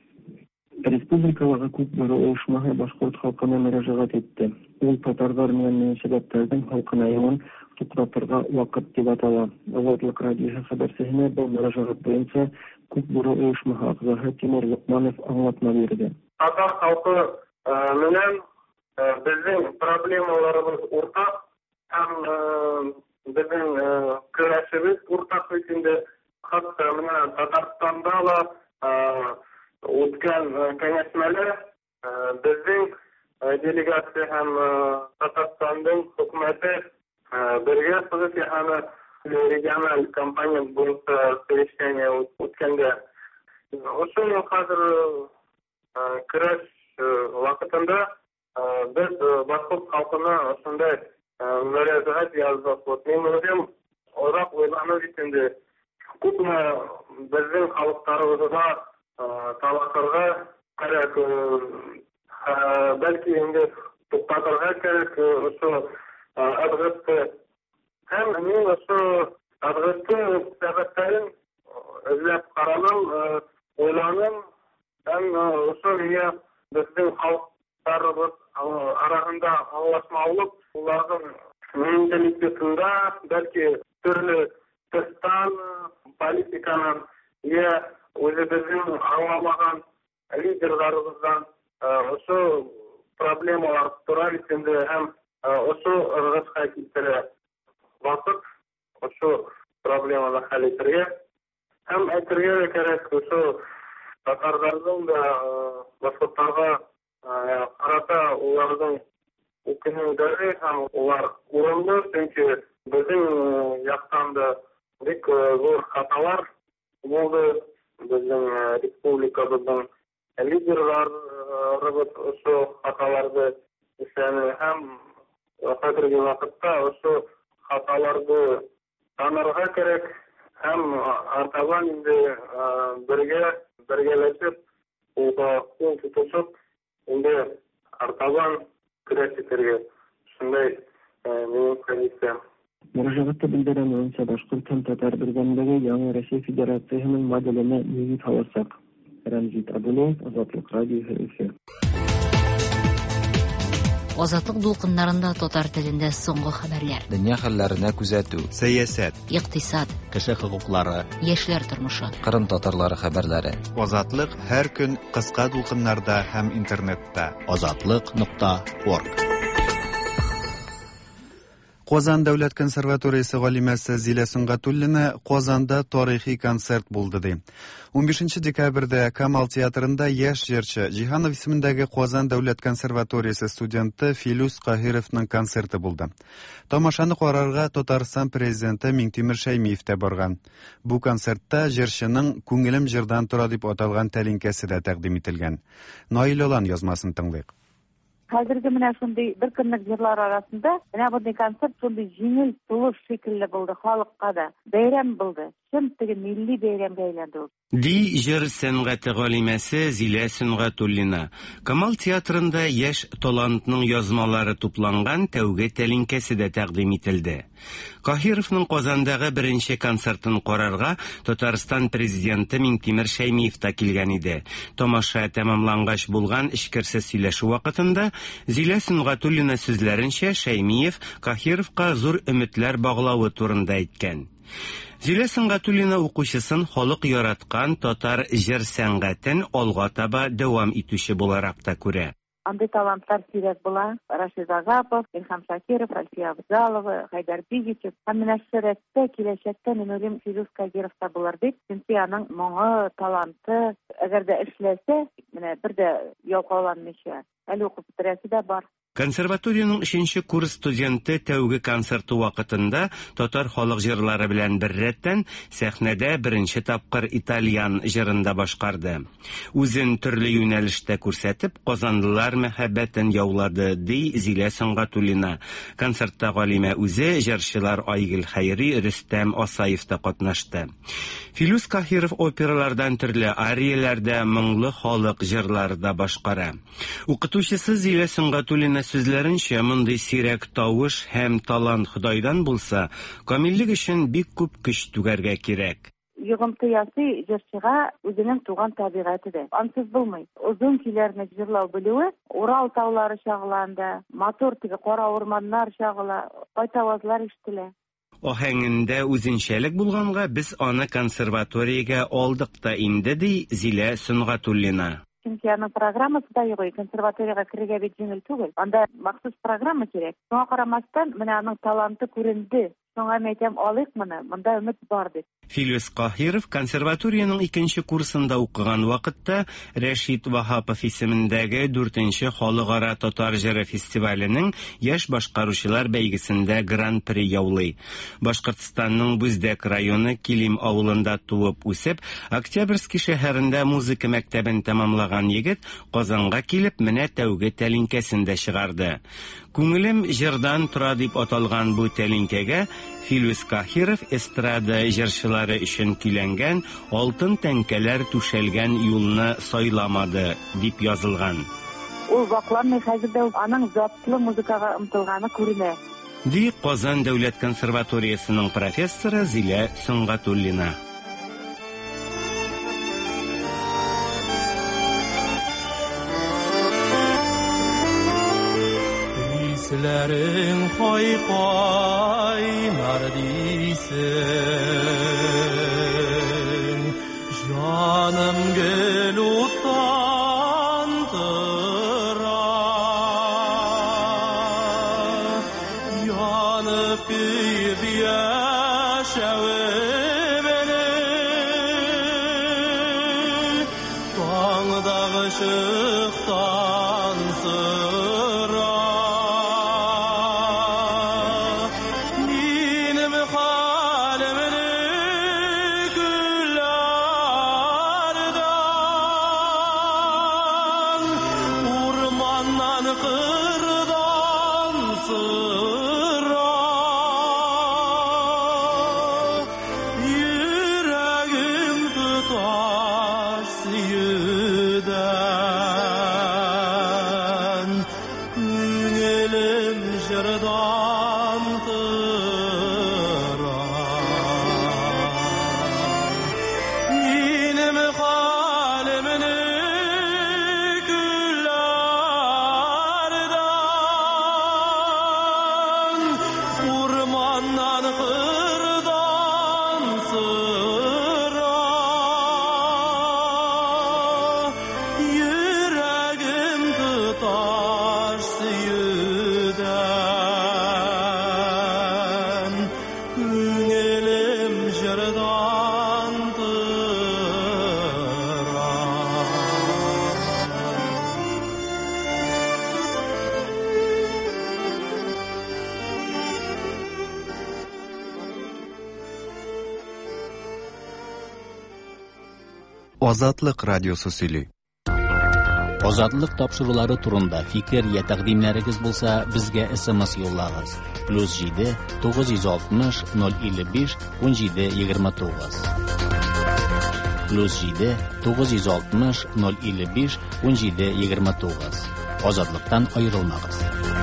Республикаларга күп бүре оешмасы башкорт халкына мөрәҗәгать итте. Ул татарлар менән мөнәсәбәтләрдән халкына юан туктатырга вакыт дип атала. Азатлык радиосы хәбәрчесенә бу мөрәҗәгать буенча күп бүре оешмасы агзасы Тимур Лукманов аңлатма бирде. Татар халкы менән безнең проблемаларыбыз уртак һәм безнең көрәшебез уртак икәнде. Хатта менә Татарстанда ла үткән кәңәшмәләр безнең делегация һәм Татарстанның хөкүмәте бергә сызып яһаны региональ компания буенча совещание үткәндә. Ошол хәзер көрәш вакытында без башкорт халкына ошондай мөрәҗәгать яздык. Мен үзем орак уйланып җиткәндә, күпме безнең халыкларыбызга талашырга кирәк, бәлки инде туктатырга кирәк ошо адгысты. Һәм мин ошо адгысты сәбәпләрен эзләп караным, уйланым, һәм ошо миңа безнең халыкларыбыз арасында аңлашмаулык, уларның менталитетында бәлки төрле тыстан политиканан я үзебезнең аңламаган лидерларыбыздан ошо проблемалар тора икәнде һәм ошо ыргышка китерә. Вакыт ошо проблеманы хәл итәргә һәм әйтергә кирәк, ошо татарларның да башкортларга карата уларның үкенүләре һәм улар урынлы, чөнки безнең яктан да бик зур хаталар булды. Безнең республикабызның лидерлары ошо хаталарды эшләне һәм хәзерге вакытта ошо хаталарды танырга керек һәм артабан инде бергә бергәләшеп улга кул тотышып инде артабан көрәш итәргә шундай минем позициям. Мөрәҗәгатьтә белдерелгәнчә башкорт һәм татар бергәлеге яңа Россия Федерациясының моделенә нигез салырсак. Рамзит Абдуллаев, Азатлык радиосы эфир. Азатлык дулкыннарында татар телендә соңгы хәбәрләр. Дөнья хәлләренә күзәтү, сәясәт, икътисад, кеше хокуклары, яшьләр тормышы, Кырым татарлары хәбәрләре. Азатлык һәр көн кыска дулкыннарда һәм интернетта. азатлык нокта орг. Казан дәүләт консерваториясе галимәсе Зилә Сөнгатуллина Казанда тарихи концерт булды ди. он бишенче декабрьдә Камал театрында яшь җырчы Җиһанов исемендәге Казан дәүләт консерваториясе студенты Филүс Каһировның концерты булды. Тамашаны карарга Татарстан президенты Миңтимер Шәймиев тә барган. Бу концертта җырчының "Күңелем җырдан тора" дип аталган тәлинкәсе дә тәкъдим ителгән. Наил Олан язмасын тыңлыйк. Хәзерге менә шундый бер көнлек җырлар арасында менә бу концерт шундый җиңел тулы шикелле булды, халыкка да бәйрәм булды. Чын теге милли бәйрәмгә әйләнде ул. Ди җыр сәнгате галимәсе Зилә Сөнгатуллина. Камал театрында яшь талантның язмалары тупланган тәүге тәлинкәсе дә тәкъдим ителде. Каһировның Казандагы беренче концертын карарга Татарстан президенты Миңтимер Шәймиев та килгән иде. Тамаша тәмамлангач булган эчкерсез сөйләшү вакытында Зилә Сөнгатуллина сүзләренчә Шәймиев Каһировка зур өметләр баглавы турында әйткән. Зилә Сөнгатуллина укучысын халык яраткан татар җыр сәнгатен алга таба дәвам итүче буларак та күрә. Андый талантлар сирәк була. Рашид Азапов, Илһам Шакиров, Альфия Абзалова, Хайдар Бигичев. Һәм менә шәрәттә киләчәктә мин уйлыйм Филүс Каһиров та булыр дип. Чөнки аның моңы, таланты, әгәр дә эшләсә, менә бер дә ялкауланмыйча, әле укып бетерәсе дә бар. Консерваторияның өченче курс студенты тәүге концерты вакытында татар халык җырлары белән бер рәттән сәхнәдә беренче тапкыр итальян җырында башкарды. Үзен төрле юнәлештә күрсәтеп, казанлылар мәхәббәтен яулады, ди Зилә Сөнгатуллина. Концертта галимә үзе, җырчылар Айгөл Хәйри, Рөстәм Асаев та катнашты. Филүс Каһиров опералардан төрле арияләрдә моңлы халык җырлары да башкара. Укытучысы Зилә Сөнгатуллина сүзләренчә, мондый сирәк тавыш һәм талант Худайдан булса, камиллек өчен бик күп көч түгәргә кирәк. Йогынты ясый җырчыга үзенең туган табигате дә. Ансыз булмый. Узын көйләрне җырлау белүе, Урал таулары чагыланда, матур теге кара урманнар чагыла, кайтавазлар ишетелә. Аһәңендә үзенчәлек булганга, без аны консерваториягә алдык та инде, ди Зилә Сөнгатуллина. Чөнки аның программасы да юк, консерваториягә керергә бит җиңел түгел. Анда махсус программа кирәк. Шуңа карамастан, менә аның таланты күренде. Шуңа мәйтәм алыйк моны, монда өмет бар дип. Филүс Каһиров консерваторияның икенче курсында укыган вакытта Рәшид Ваһапов исемендәге дүртенче халыкара татар җыры фестиваленең яшь башкаручылар бәйгесендә гран-при яулый. Башкортстанның Бүздәк районы Килим авылында туып үсеп, Октябрьский шәһәрендә музыка мәктәбен тәмамлаган егет Казанга килеп, менә тәүге тәлинкәсен дә чыгарды. Күңелем җырдан тора дип аталган бу тәлинкәгә Филүс Каһиров эстрада җырчылары өчен көйләнгән алтын тәңкәләр түшәлгән юлны сайламады дип язылган. Ул вакламый хәзердә аның затлы музыкага омтылганы күренә. Ди Казан дәүләт консерваториясының профессоры Зилә Сөнгатуллина. Сүзләрең кайкайнар дисең, җаным гел уттан тора, янып көйеп яшәвемне, таңдагы чыктан сыра. Kırdan Күңелем жырдан тыра, минем халімні күлләрдан, урманнан қырдан сыра, йөрәгем тоташ сөюдән, күңелем жырдан тыра. Азатлык радиосы сөйли. Азатлык тапшырулары турында фикер я тәкъдимнәрегез булса, безгә эс-эм-эс юллагыз. плюс җиде тугыз йөз алтмыш ноль илле биш унҗиде егерме тугыз. плюс җиде тугыз йөз алтмыш ноль илле биш унҗиде егерме тугыз. Азатлыктан аерылмагыз.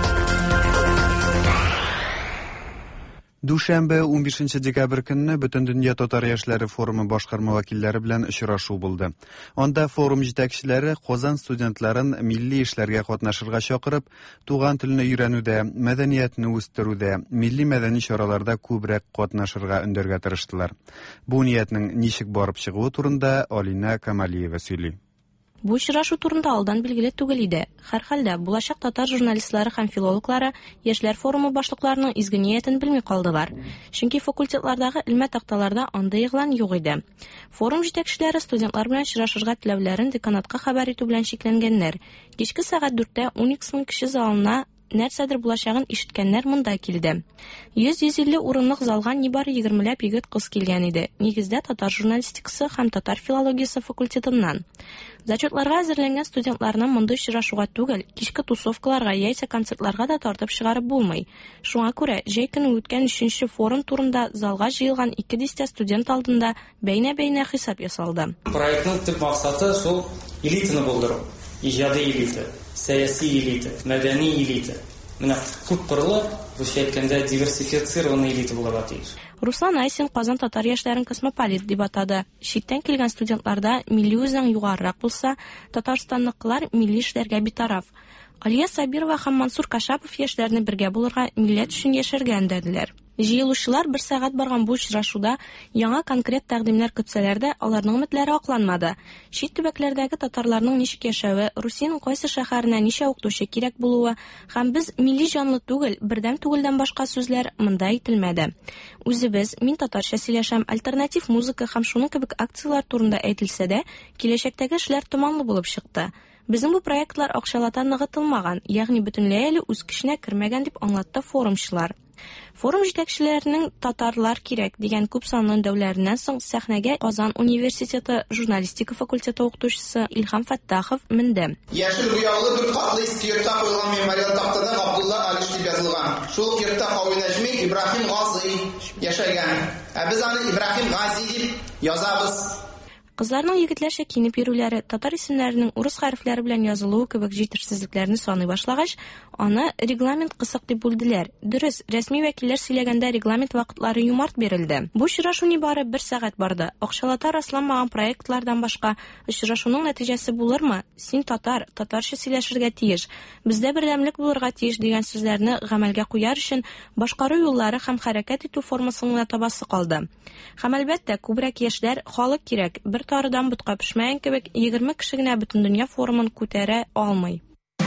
Дүшәмбе унбишенче декабрь көнне Бөтен дөнья татар яшьләре форумы башкарма вәкилләре белән очрашу булды. Анда форум җитәкчеләре Казан студентларын милли эшләргә катнашырга чакырып, туган телне өйрәнүдә, мәдәниятне үстерүдә, милли мәдәни чараларда күбрәк катнашырга өндәргә тырыштылар. Бу ниятнең ничек барып чыгуы турында Алина Камалиева сөйли. Бу очрашу турында алдан билгеле түгел иде. Һәрхәлдә, булачак татар журналистлары һәм филологлары яшьләр форумы башлыкларының изге ниятен белми калдылар. Чөнки факультетлардагы илмә такталарда андый игълан юк иде. Форум җитәкчеләре студентлар белән очрашырга теләүләрен деканатка хәбәр итү белән шикләнгәннәр. Кичке сәгать дүрттә уникс мең кеше залына нәрсәдер булачагын ишеткәннәр монда килде. йөз йөз илле урынлык залга нибары егермеләп егет кыз килгән иде. Нигездә татар журналистикасы һәм татар филологиясе факультетыннан. Зачетларга әзерләнгән студентларны монда очрашуга түгел, кичке тусовкаларга яисә концертларга да тартып чыгарып булмый. Шуңа күрә җәй көне үткән өченче форум турында залга җыелган ике дистә студент алдында бәйнә-бәйнә хисап ясалды. Проектның төп максаты шул элитаны булдыру. Иҗади элита, сәяси элита, мәдәни элита. Менә күп кырлы, русча әйткәндә диверсифицированный элита булырга тиеш. Руслан Айсин Казан татар яшьләрен космополит дип атады. Читтән килгән студентларда милли үзәң югарырак булса, татарстанлыклар милли эшләргә битараф. Алия Сабирова һәм Мансур Кашапов яшьләрне бергә булырга, милләт өчен яшәргә өндәделәр. Җыелучылар бер сәгать барган бу очрашуда яңа конкрет тәкъдимнәр көтсәләр дә, аларның өметләре акланмады. Чит төбәкләрдәге татарларның ничек яшәве, Русиянең кайсы шәһәренә ничә укытучы кирәк булуы һәм без милли җанлы түгел, бердәм түгелдән башка сүзләр монда әйтелмәде. Үзебез, мин татарча сөйләшәм, альтернатив музыка һәм шуның кебек акциялар турында әйтелсә дә, киләчәктәге эшләр томанлы булып чыкты. Безнең бу проектлар акчалатан ныгытылмаган, ягъни бөтенләй әле үз көченә кермәгән дип аңлатты форумчылар. Форум җитәкчеләренең татарлар кирәк дигән күп санлы дәүләреннән соң сәхнәгә Казан университеты журналистика факультеты укытучысы Илһам Фәттахов менде. Яшел буяулы дүрт катлы иске йортта куелган мемориал тактада Габдулла Алиш дип язылган. Шул йортта Хавы Нәҗми Ибраһим Гази яшәгән. Ә без аны Ибраһим Гази дип язабыз. Кызларның егетләрчә киенеп йөрүләре, татар исемнәренең урыс хәрефләре белән язылуы кебек җитешсезлекләрне саный башлагач, аны регламент кысык дип бүлделәр. Дөрес, рәсми вәкилләр сөйләгәндә регламент вакытлары юмарт бирелде. Бу очрашу нибары бер сәгать барды. Акчалата расланмаган проектлардан башка очрашуның нәтиҗәсе булырмы? Син татар, татарча сөйләшергә тиеш. Бездә бердәмлек булырга тиеш дигән сүзләрне гамәлгә куяр өчен башкару юллары һәм хәрәкәт итү формасына табасы калды. Һәм әлбәттә, күбрәк яшьләр, халык кирәк. Бер тарыдан бутка пешмәгән кебек егерме кеше генә бөтен дөнья форумын күтәрә алмый.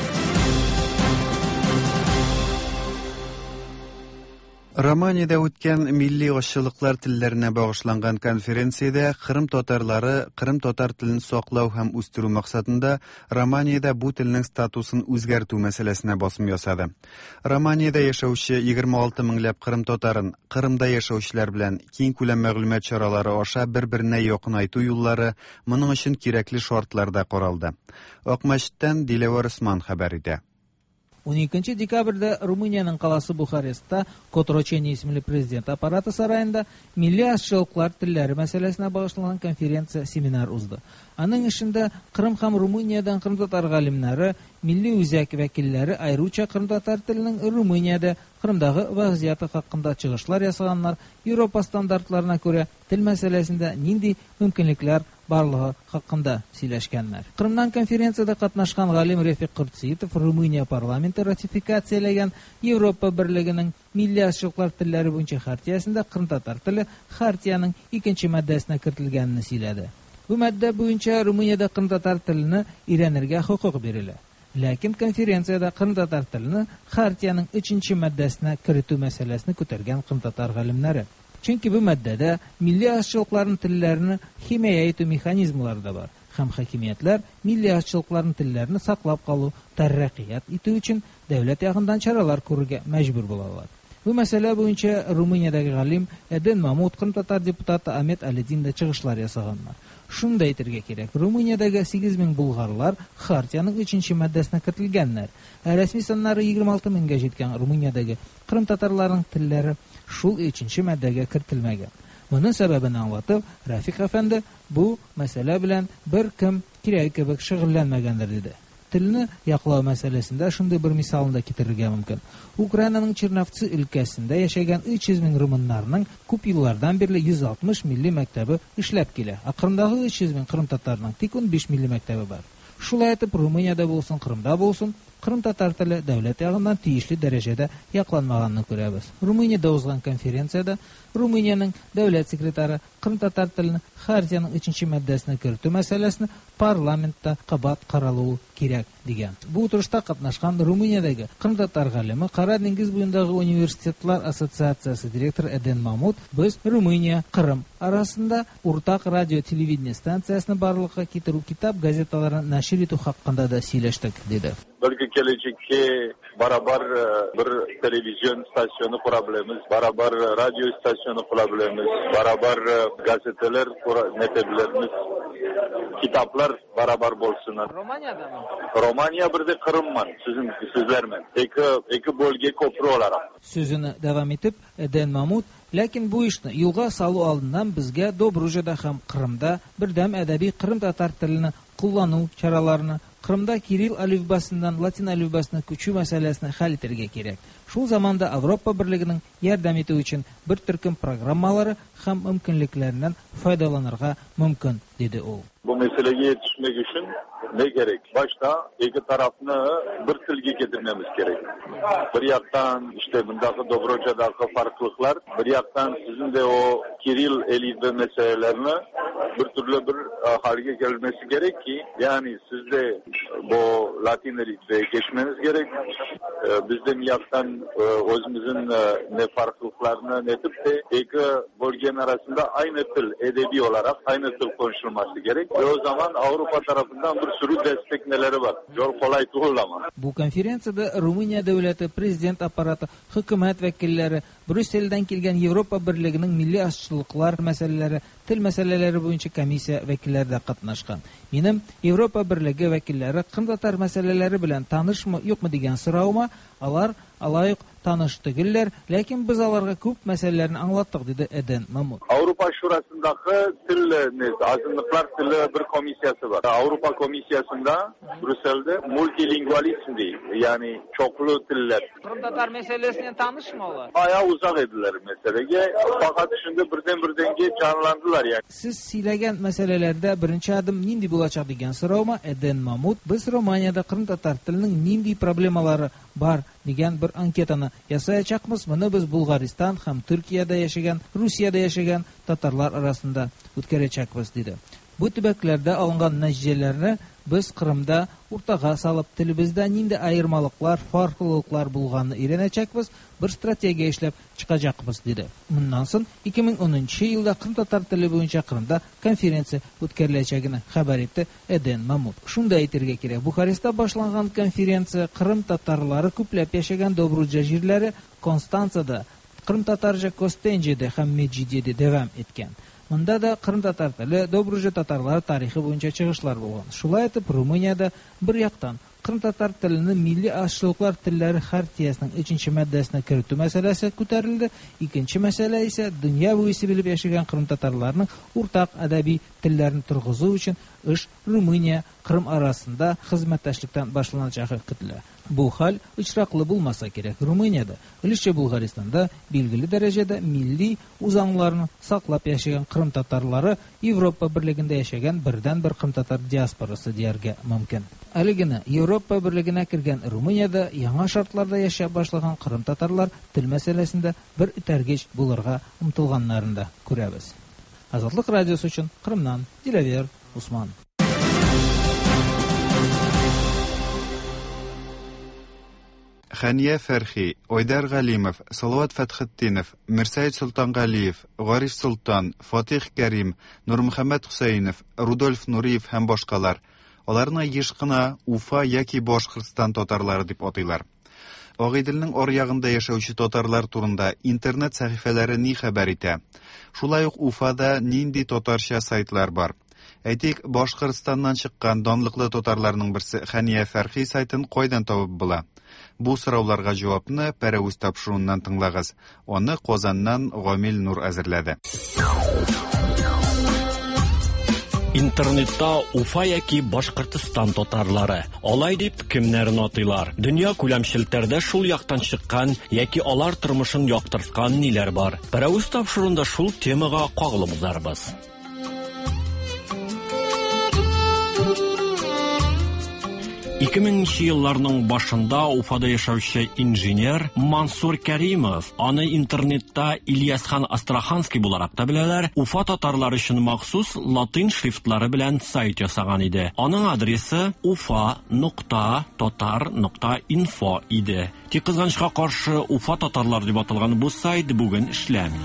Романиядә үткән милли ашчылыклар телләренә багышланган конференциядә Кырым татарлары Кырым татар телен саклау һәм үстерү максатында Романиядә бу телнең статусын үзгәртү мәсьәләсенә басым ясады. Романиядә яшәүче егерме алты меңләп Кырым татарын Кырымда яшәүчеләр белән киң күләм мәгълүмат чаралары аша бер-беренә якынайту юллары, моның өчен кирәкле шартларда каралды. Акмәчтән Диләвар Усман хәбәр итә. он экинчи декабрда Румыниянын каласы Бухарестта Котрочени исемле президент аппараты сарайында милли азчылыклар тиллери маселесине багышланган конференция семинар узды. Аның ишинде Кырым һәм Румыниядан кырым татар галимнәре, милли үзәк вәкилләре айруча кырым татар теленең Румыниядә Кырымдагы вазгыяты хакында чыгышлар ясаганнар, Европа стандартларына күрә тел мәсьәләсендә нинди мөмкинлекләр барлыгы хакында сөйләшкәннәр. Кырымнан конференциядә катнашкан галим Рефик Кыртситов Румыния парламенты ратификацияләгән Европа берлегенең милли азчылыклар телләре буенча хартиясендә кырым татар теле хартияның икенче маддәсенә кертелгәнен сөйләде. Бу мадда буенча Румыниядә кырым татар телене өйрәнергә хокук бирелә. Ләкин конференциядә кырым татар телене хартияның өченче маддәсенә кертү мәсьәләсен күтәргән кырым татар галимнәре. Чөнки бу маддәдә милли азчылыкларның телләрне химия итү механизмлары да бар. Һәм хакимиятләр милли азчылыкларның телләрне саклап калу, тәрәккыят итү өчен дәүләт ягындан чаралар күрергә мәҗбүр булалар. Бу мәсьәлә буенча Румыниядәге галим Эден Мамут кырым татар депутаты Ахмет Алидин дә чыгышлар ясаганнар. Шунда әйтергә кирәк, Румыниядәге сигез мең булгарлар хартияның өченче маддәсенә кертелгәннәр. Ә рәсми саннары егерме алты меңгә җиткән Румыниядәге кырым татарларының телләре шул өченче маддәгә кертелмәгән. Моның сәбәбен аңлатып, Рафик әфәнде бу мәсьәлә белән бер кем кирәк кебек шөгыльләнмәгәндер диде. Телне яклау мәсьәләсендә шундый бер мисалны китерергә мөмкин. Украинаның Черновцы өлкәсендә яшәгән өч йөз мең румыннарның күп еллардан бирле йөз алтмыш милли мәктәбе эшләп килә. Акрындагы өч йөз мең кырым татарның тик ун биш милли мәктәбе бар. Шулай итеп, Румыниядә булсын, Кырымда булсын, кырым татар теле дәүләт ягыннан тиешле дәрәҗәдә якланмаганны күрәбез. Румыниядә узган конференциядә Румыниянең дәүләт секретары кырым татар телене хартияның өченче маддәсенә кертү мәсьәләсен парламентта кабат каралуы кирәк дигән. Бу утырышта катнашкан Румыниядәге кырым татар галиме, Кара диңгез буендагы университетлар ассоциациясе директоры Эден Мамут без Румыния, Кырым арасында уртак радио телевидение станциясына барлыкка китерү, китап, газеталарын нәшр итү хакында да сөйләштек диде. Belki gelecekte beraber bir televizyon stasyonu kurabiliriz, beraber radyo istasyonu kurabiliriz, beraber gazeteler netebiliriz, kitaplar beraber bolsunlar. Romanya'da mı? Romanya bir de Kırım'man, sizin sizlermen. İki, iki bölge köprü olarak. Sözünü devam edip Eden Mamut, lakin bu işni yolga salu aldından bizge Dobrujada һәм Kırımda birdam әдәби Kırım tatar tilini kullanuu çaralarını Кырымда Кирилл алифбасыннан Латин алифбасына күчү мәсьәләсен хәл итәргә кирәк. Шул заманда Европа берлегенең ярдәм итү өчен бер төркем программалары һәм мөмкинлекләреннән файдаланырга мөмкин, диде ул. Bu meseleye yetişmek için ne gerek? Başta iki tarafını bir tilge getirmemiz gerek. Bir yaktan işte bundaki Dobroja'daki farklılıklar, bir yaktan sizin de o Kiril elife meselelerini bir türlü bir halge gelmesi gerek ki yani siz de bu Latin elifeye geçmeniz gerek. Biz de bir yaktan özümüzün ne farklılıklarını netip de iki bölgenin arasında aynı til edebi olarak aynı til konuşulması gerek. Ve o zaman Avrupa tarafından bir sürü destekneleri var. Yol kolay değil ama. Bu konferensiyada Rumıniya devleti, prezident aparatı, hükümet vekilleri, Brüssel'den kelgan Европа Birliği'nin milli azçılıklar meseleleri, til meseleleri boyunca komissiya vekilleri de katnaşkan. Benim Европа Birliği vekilleri kırım tatar meseleleri bilen tanış mı yok mu degan so'rovma, alar alayık tanıştıgılar, lakin biz alarga ko'p meselelerini anlattık, dedi Eden Mamut. Avrupa Şurası'ndaki til azınlıklar tili bir komisyası var. Avrupa Komisyası'nda Brüssel'de multilingüalizm değil, yani çoklu tiller. Kırım tatar meselesine tanış mı olar? Bayağı uzak edilir meseleye. Fakat şimdi birden birden geç canlandılar yani. Siz silegen meselelerde birinci adım nindi bulacak degan so'rovma Eden Mamut biz Romaniyada kırım tatar tilinin nindi problemaları бар degan bir anketani yasayacakmiz. Buni biz Bulgariston ham Turkiyada yashagan, Rusiyada yashagan tatarlar arasında o'tkazajakmiz dedi. Bu tubaklarda olingan natijalarni biz Qrimda o'rtaga salib tilibizda nindi ayirmalıklar, farqliliklar bo'lganini o'rganajakmiz, bir strategiya ishlab chiqajaqmiz dedi. Bundan so'ng ikki ming o'ninchi yilda Qrim tatar tili bo'yicha Qrimda konferensiya o'tkazilajagini xabar etdi Eden Mamut. Shunday aytirga kerak, Buxarestda boshlangan konferensiya Qrim tatarlari ko'plab yashagan Dobruja yerlari Konstansiyada, Qrim tatarja Kostenjeda ham Mejidiyada davom etgan. Монда да Кырым татар теле, Добруҗа татарлары тарихы буенча чыгышлар булган. Шулай итеп, Румыниядә бер яктан Кырым татар теленең милли ашлыклар телләре хартиясының өченче маддәсенә кертү мәсьәләсе күтәрелде. Икенче мәсьәлә исә дөнья буе белеп яшәгән Кырым татарларының уртак әдәби телләрен торгызу өчен эш Румыния, Кырым арасында хезмәттәшлектән башланачагы көтелә. Бу хәл очраклы булмаса кирәк. Румыниядә, өлешчә Булгаристанда билгеле дәрәҗәдә милли үзаңларын саклап яшәгән Кырым татарлары Европа берлегендә яшәгән бердән-бер Кырым татар диаспорасы дияргә мөмкин. Әле генә Европа берлегенә кергән Румыниядә яңа шартларда яшәп башлаган Кырым татарлар тел мәсьәләсендә бер үтәргеч булырга омтылганнарын да күрәбез. Азатлык радиосы өчен Кырымнан Диләвер Усман. Хәния Фәрхи, Ойдар Галимов, Салават Фәтхетдинов, Мирсәет Султангалиев, Гариф Султан, Фатих Кәрим, Нурмөхәммәд Хусейнов, Рудольф Нуриев һәм башкалар. Аларны еш кына Уфа яки Башкортстан татарлары дип атыйлар. Агыйделнең аръягында яшәүче татарлар турында интернет сәхифәләре ни хәбәр итә? Шулай ук Уфада нинди татарча сайтлар бар? Әйтик, Башкортстаннан чыккан данлыклы татарларның берсе Хәния Фәрхи сайтын кайдан табып була? Бу сорауларга җавапны Пәрәүз тапшыруыннан тыңлагыз. Аны Казаннан Гамил Нур әзерләде. Интернетта Уфа яки Башкортстан татарлары. Алай дип кемнәрен атыйлар? Дөнья күләмчелтәрдә шул яктан чыккан яки алар тормышын яктырткан ниләр бар? Пәрәүз тапшыруында шул темага кагылып узарбыз. ике меңенче елларның башында Уфада яшәүче инженер Мансур Кәримов, аны интернетта Ильясхан Астраханский буларак та беләләр, Уфа татарлары өчен махсус латин шрифтлары белән сайт ясаган иде. Аның адресы уфа нокта татар нокта инфо иде. Тик кызганычка каршы Уфа татарлары дип аталган бу сайт бүген эшләми.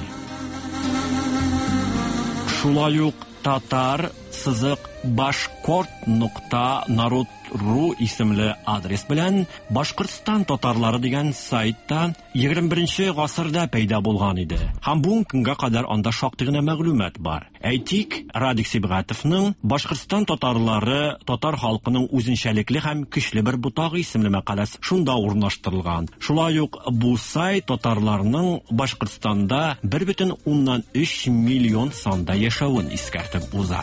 Шулай ук татар сызык башкорт нокта народ ру исемле адрес белән Башкортстан татарлары дигән сайтта егерме беренче гасырда пәйда булган иде. Һәм бүгенге көнгә кадәр анда шактый гына мәгълүмат бар. Әйтик, Радик Сибгатовның Башкортстан татарлары татар халкының үзенчәлекле һәм көчле бер бутагы исемле мәкаләсе шунда урнаштырылган. Шулай ук бу сайт татарларның Башкортстанда бер бөтен уннан өч миллион санда яшәвен искәртеп уза.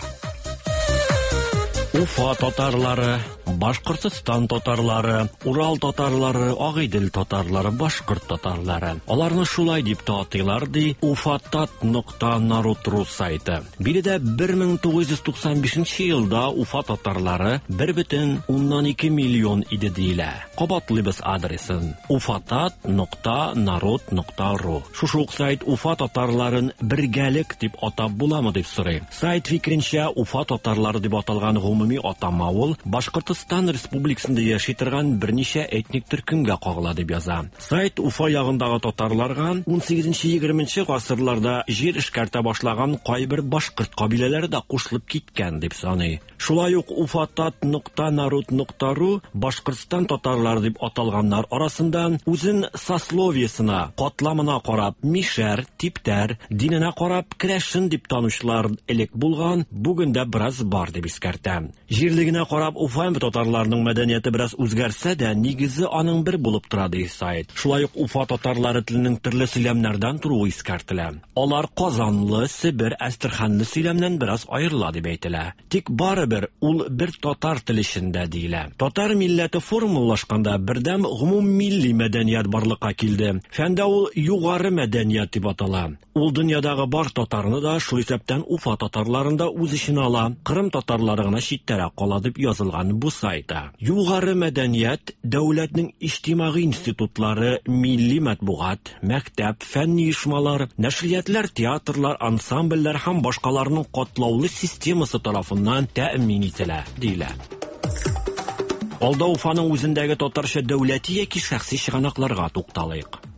Уфа татарлары, Башкортстан татарлары, Урал татарлары, Агыйдел татарлары, Башкорт татарлары. Аларны шулай дип атыйлар ди уфатат нокта народ ру сайты. Биредә бер мең тугыз йөз туксан бишенче елда Уфа татарлары бер бөтен уннан ике миллион иде дилә. Кабатлыбыз адресын: уфатат нокта народ нокта ру. Шушы ук сайт Уфа татарларын бергәлек дип атап буламы дип сорый. Сайт фикренчә, Уфа татарлары дип аталган гомуми атама ул Башкортстан Республикасында яши торган берничә этник төркемгә кагыла дип яза. Сайт Уфа ягындагы татарларга ун сигезенче егерменче гасырларда җир эшкәртә башлаган кайбер башкорт кабиләләре дә кушылып киткән дип саный. Шулай ук уфатат нокта народ нокта ру Башкортстан татарлары дип аталганнар арасында үзен сословиесына, катламына карап мишәр, типтәр, диненә карап керәшен дип танучылар элек булган, бүген дә бераз бар дип искәртә. Җирлегенә карап Уфа татарларының мәдәнияте бераз үзгәрсә дә, нигезе аның бер булып тора ди сайт. Шулай ук Уфа татарлары теленең төрле сөйләмнәрдән туруы искәртелә. Алар Казанлы, Себер, Әстерханлы сөйләмнән бераз аерыла дип әйтелә. Тик барыбер ул бер татар теле эчендә диелә. Татар милләте формулашканда бердәм гомуммилли мәдәният барлыкка килде. Фәндә ул югары мәдәният дип атала. Ул дөньядагы бар татарны да шул исәптән Уфа татарларында үз иченә ала. Кырым татарлары гына читтәрәк кала дип язылган бу сайтта. Югары мәдәният дәүләтнең иҗтимагый институтлары, милли матбугат, мәктәп, фәнни оешмалар, нәшриятлар, театрлар, ансамбльләр һәм башкаларның катлаулы системасы тарафыннан тәэмин ителә, дилә. Алда Уфаның үзендәге татарча дәүләти яки шәхси чыганакларга тукталыйк.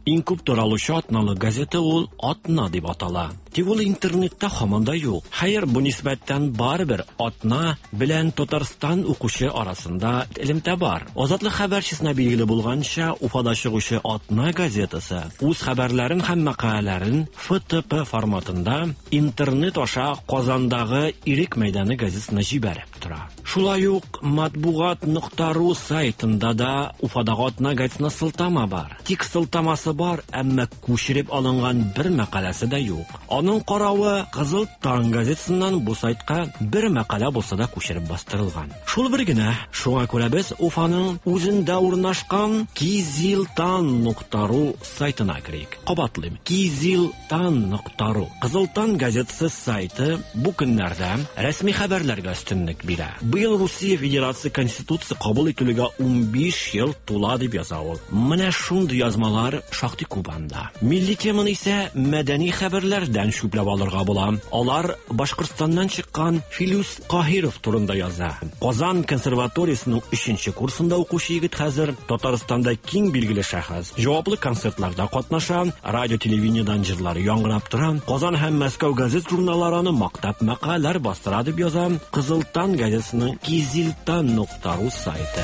Иң күп таралучы атналы газета ул Атна дип атала. Тик ул интернетта һаман да юк. Хәер, бу нисбәттән барыбер Атна белән Татарстан укучы арасында элемтә бар. Азатлык хәбәрчесенә билгеле булганча, Уфада чыгучы Атна газетасы үз хәбәрләрен һәм мәкаләләрен эф тэ пэ форматында интернет аша Казандагы Ирек мәйданы газетасына җибәреп тора. Шулай ук матбугат нокта ру сайтында да Уфадагы Атна газетасына сылтама бар. Тик сылтамасы бар, әмма күчереп алынган бер мәкаләсе дә юк. Аның каравы Кызыл таң газетасыннан бу сайтка бер мәкалә булса да күчереп бастырылган. Шул бер генә. Шуңа күрә без Уфаның үзендә урнашкан кизилтан нокта ру сайтына кирик. Кабатлыйм. кизилтан нокта ру. Кызыл таң газетасы сайты бу көннәрдә рәсми хәбәрләргә өстенлек бирә. Быел Русия Федерация Конституция кабул ителүгә ун биш ел тула дип яза ул. Менә шундый язмалар шактый күп анда. Милли теманы исә мәдәни хәбәрләрдән шүпләп алырга була. Алар Башкортстаннан чыккан Филүс Каһиров турында яза. Казан консерваториясының өченче курсында укучы егет хәзер Татарстанда киң билгеле шәхес. Җаваплы концертларда катнаша, радио телевидениедан җырлары яңгырап тора. Казан һәм Мәскәү газет журналларына мактап мәкаләләр бастыра дип яза Кызыл таң газетасының кизилтан нокта ру сайты.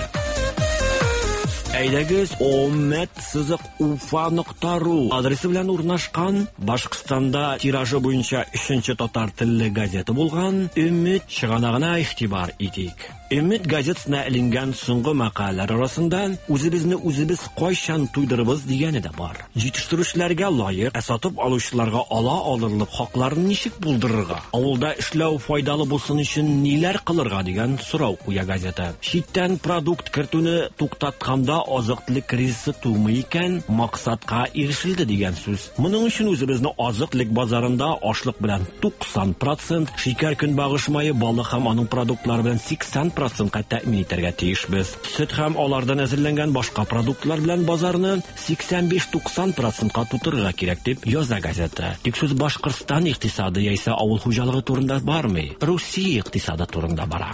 Әйдәгез омет сызык уфа нокта ру адресы белән урнашкан Башкортстанда тиражы буенча өченче татар телле газета булган Өмет чыганагына игътибар итик. Өмет газетасына эленгән соңгы мәкаләләр арасында үзебезне үзебез кайчан туйдырыбыз дигәне дә бар. Җитештерүчеләргә лаек, ә сатып алучыларга ала алырлык хакларын ничек булдырырга? Авылда эшләү файдалы булсын өчен ниләр кылырга дигән сорау куя газета. Читтән продукт кертүне туктатканда азык-төлек кризисы тумый икән, максатка ирешелде дигән сүз. Моның өчен үзебезне азык-төлек базарында ашлык белән туксан процент, шикәр көнбагыш мае, балык һәм аның продуктлары белән сиксән процентка тәэмин итәргә тиешбез. Сөт һәм алардан әзерләнгән башка продуктлар белән базарны сиксән биш туксан процентка тутырырга кирәк дип яза газета. Тик сүз Башкортстан икътисады яисә авыл хуҗалыгы турында бармый, Русия икътисады турында бара.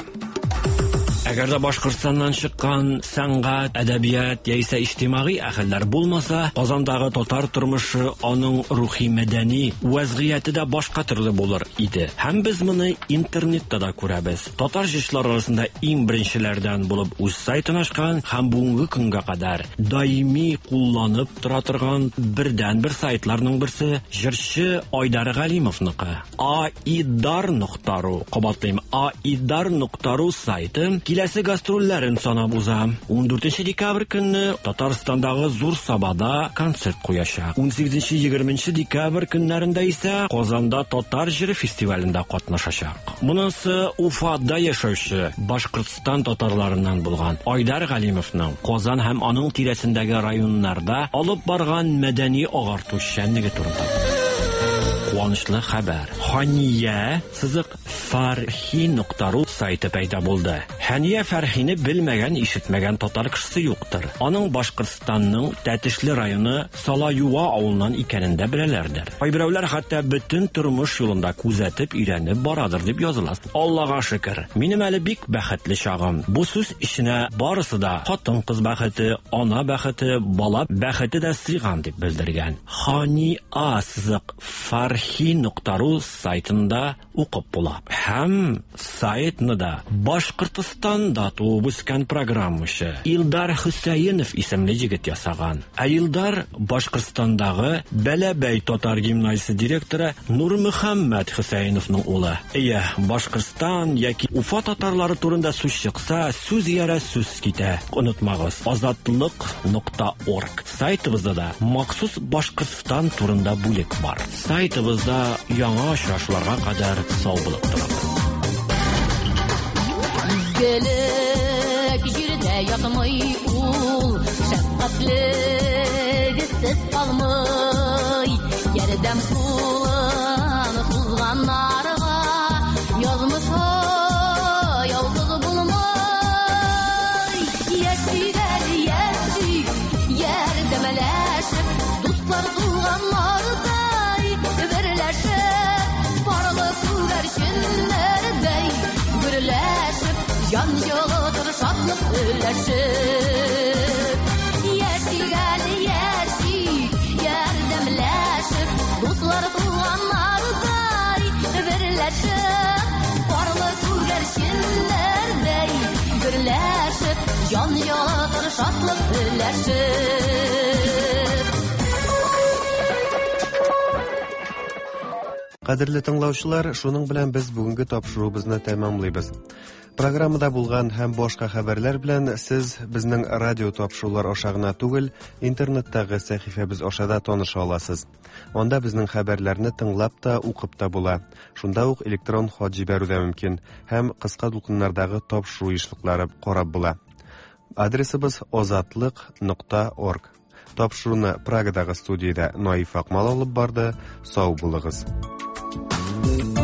Әгәр дә Башкортстаннан чыккан сәнгать, әдәбият яисә иҗтимагый әһелләр булмаса, Казандагы татар тормышы, аның рухи мәдәни вазгыяте дә башка төрле булыр иде. Һәм без моны интернетта да күрәбез. Татар җырчылар арасында иң беренчеләрдән булып үз сайтын ачкан һәм бүгенге көнгә кадәр даими кулланып тора торган бердән бер сайтларның берсе җырчы Айдар Галимовныкы. Aiдар нокта ру. Кабатлыйм, Aiдар нокта ру сайты киләсе гастрольләрен санап уза. ун дүртенче декабрь көнне Татарстандагы Зур Сабада концерт куячак. ун сигезенче егерменче декабрь көннәрендә исә Казанда татар җыры фестивалендә катнашачак. Монысы Уфада яшәүче Башкортстан татарларыннан булган Айдар Галимовның Казан һәм аның тирәсендәге районнарда алып барган мәдәни агарту эшчәнлеге турында. Куанычлы хәбәр. Хания сызык фархи нокта ру сайты пайда булды. Хания Фәрхине белмәгән, ишетмәгән татар кешесе юктыр. Аның Башкортстанның Тәтешле районы Салаюва авылыннан икәнен дә беләләрдер. Кайберәүләр хәтта бөтен тормыш юлында күзәтеп өйрәнеп барадыр дип языла. Аллага шөкер. Минем әле бик бәхетле чагым. Бу сүз иченә барысы да хатын-кыз бәхете, ана бәхете, бала бәхете дә сыйган дип белдергән. Хания сызык фархи нокта ру сайтында укып була. Һәм сайтны да Башкортстанда туып үскән программачы Илдар Хөсәенов исемле җегет ясаган. Ә Илдар Башкортстандагы Бәләбәй татар гимназиясе директоры Нур Мөхәммәд Хөсәеновның улы. Әйе, Башкортстан яки Уфа татарлары турында сүз чыкса, сүз ярә сүз китә. Онытмагыз, азатлык нокта орг сайтыбызда да махсус Башкортстан турында бүлек бар. Сайтыбызда яңа очрашуларга кадәр сау булып торабыз. Гөлек җирдә ятмый ул, шәфкатьле гесез калмый, ярдәм кулын сузганнарга, язмышы ялгыз булмый. Яшигәр яши, ярдәмләшеп, дуслар туганнардай берләшеп, барлык күгәрченнәрдәй гөрләшеп, Jan yoldur şadlık ülleşip Yaşigal yaşi Берләшеп, барлы күгәрченнәрдәй берләшеп, җан ялатыр шатлык беләшеп. Кадерле тыңлаучылар, шуның белән без бүгенге тапшыруыбызны тәмамлыйбыз. Программада булган һәм башка хәбәрләр белән сез безнең радио тапшырулар аша гына түгел, интернеттагы сәхифәбез аша да таныша аласыз. Анда безнең хәбәрләрне тыңлап та, укып та була. Шунда ук электрон хат җибәрү дә мөмкин һәм кыска дулкыннардагы тапшыру эшлекләре карап була. Адресыбыз озатлык нокта орг. Тапшыруны Прагадагы студиядә Наиф Акмал алып барды. Сау булыгыз.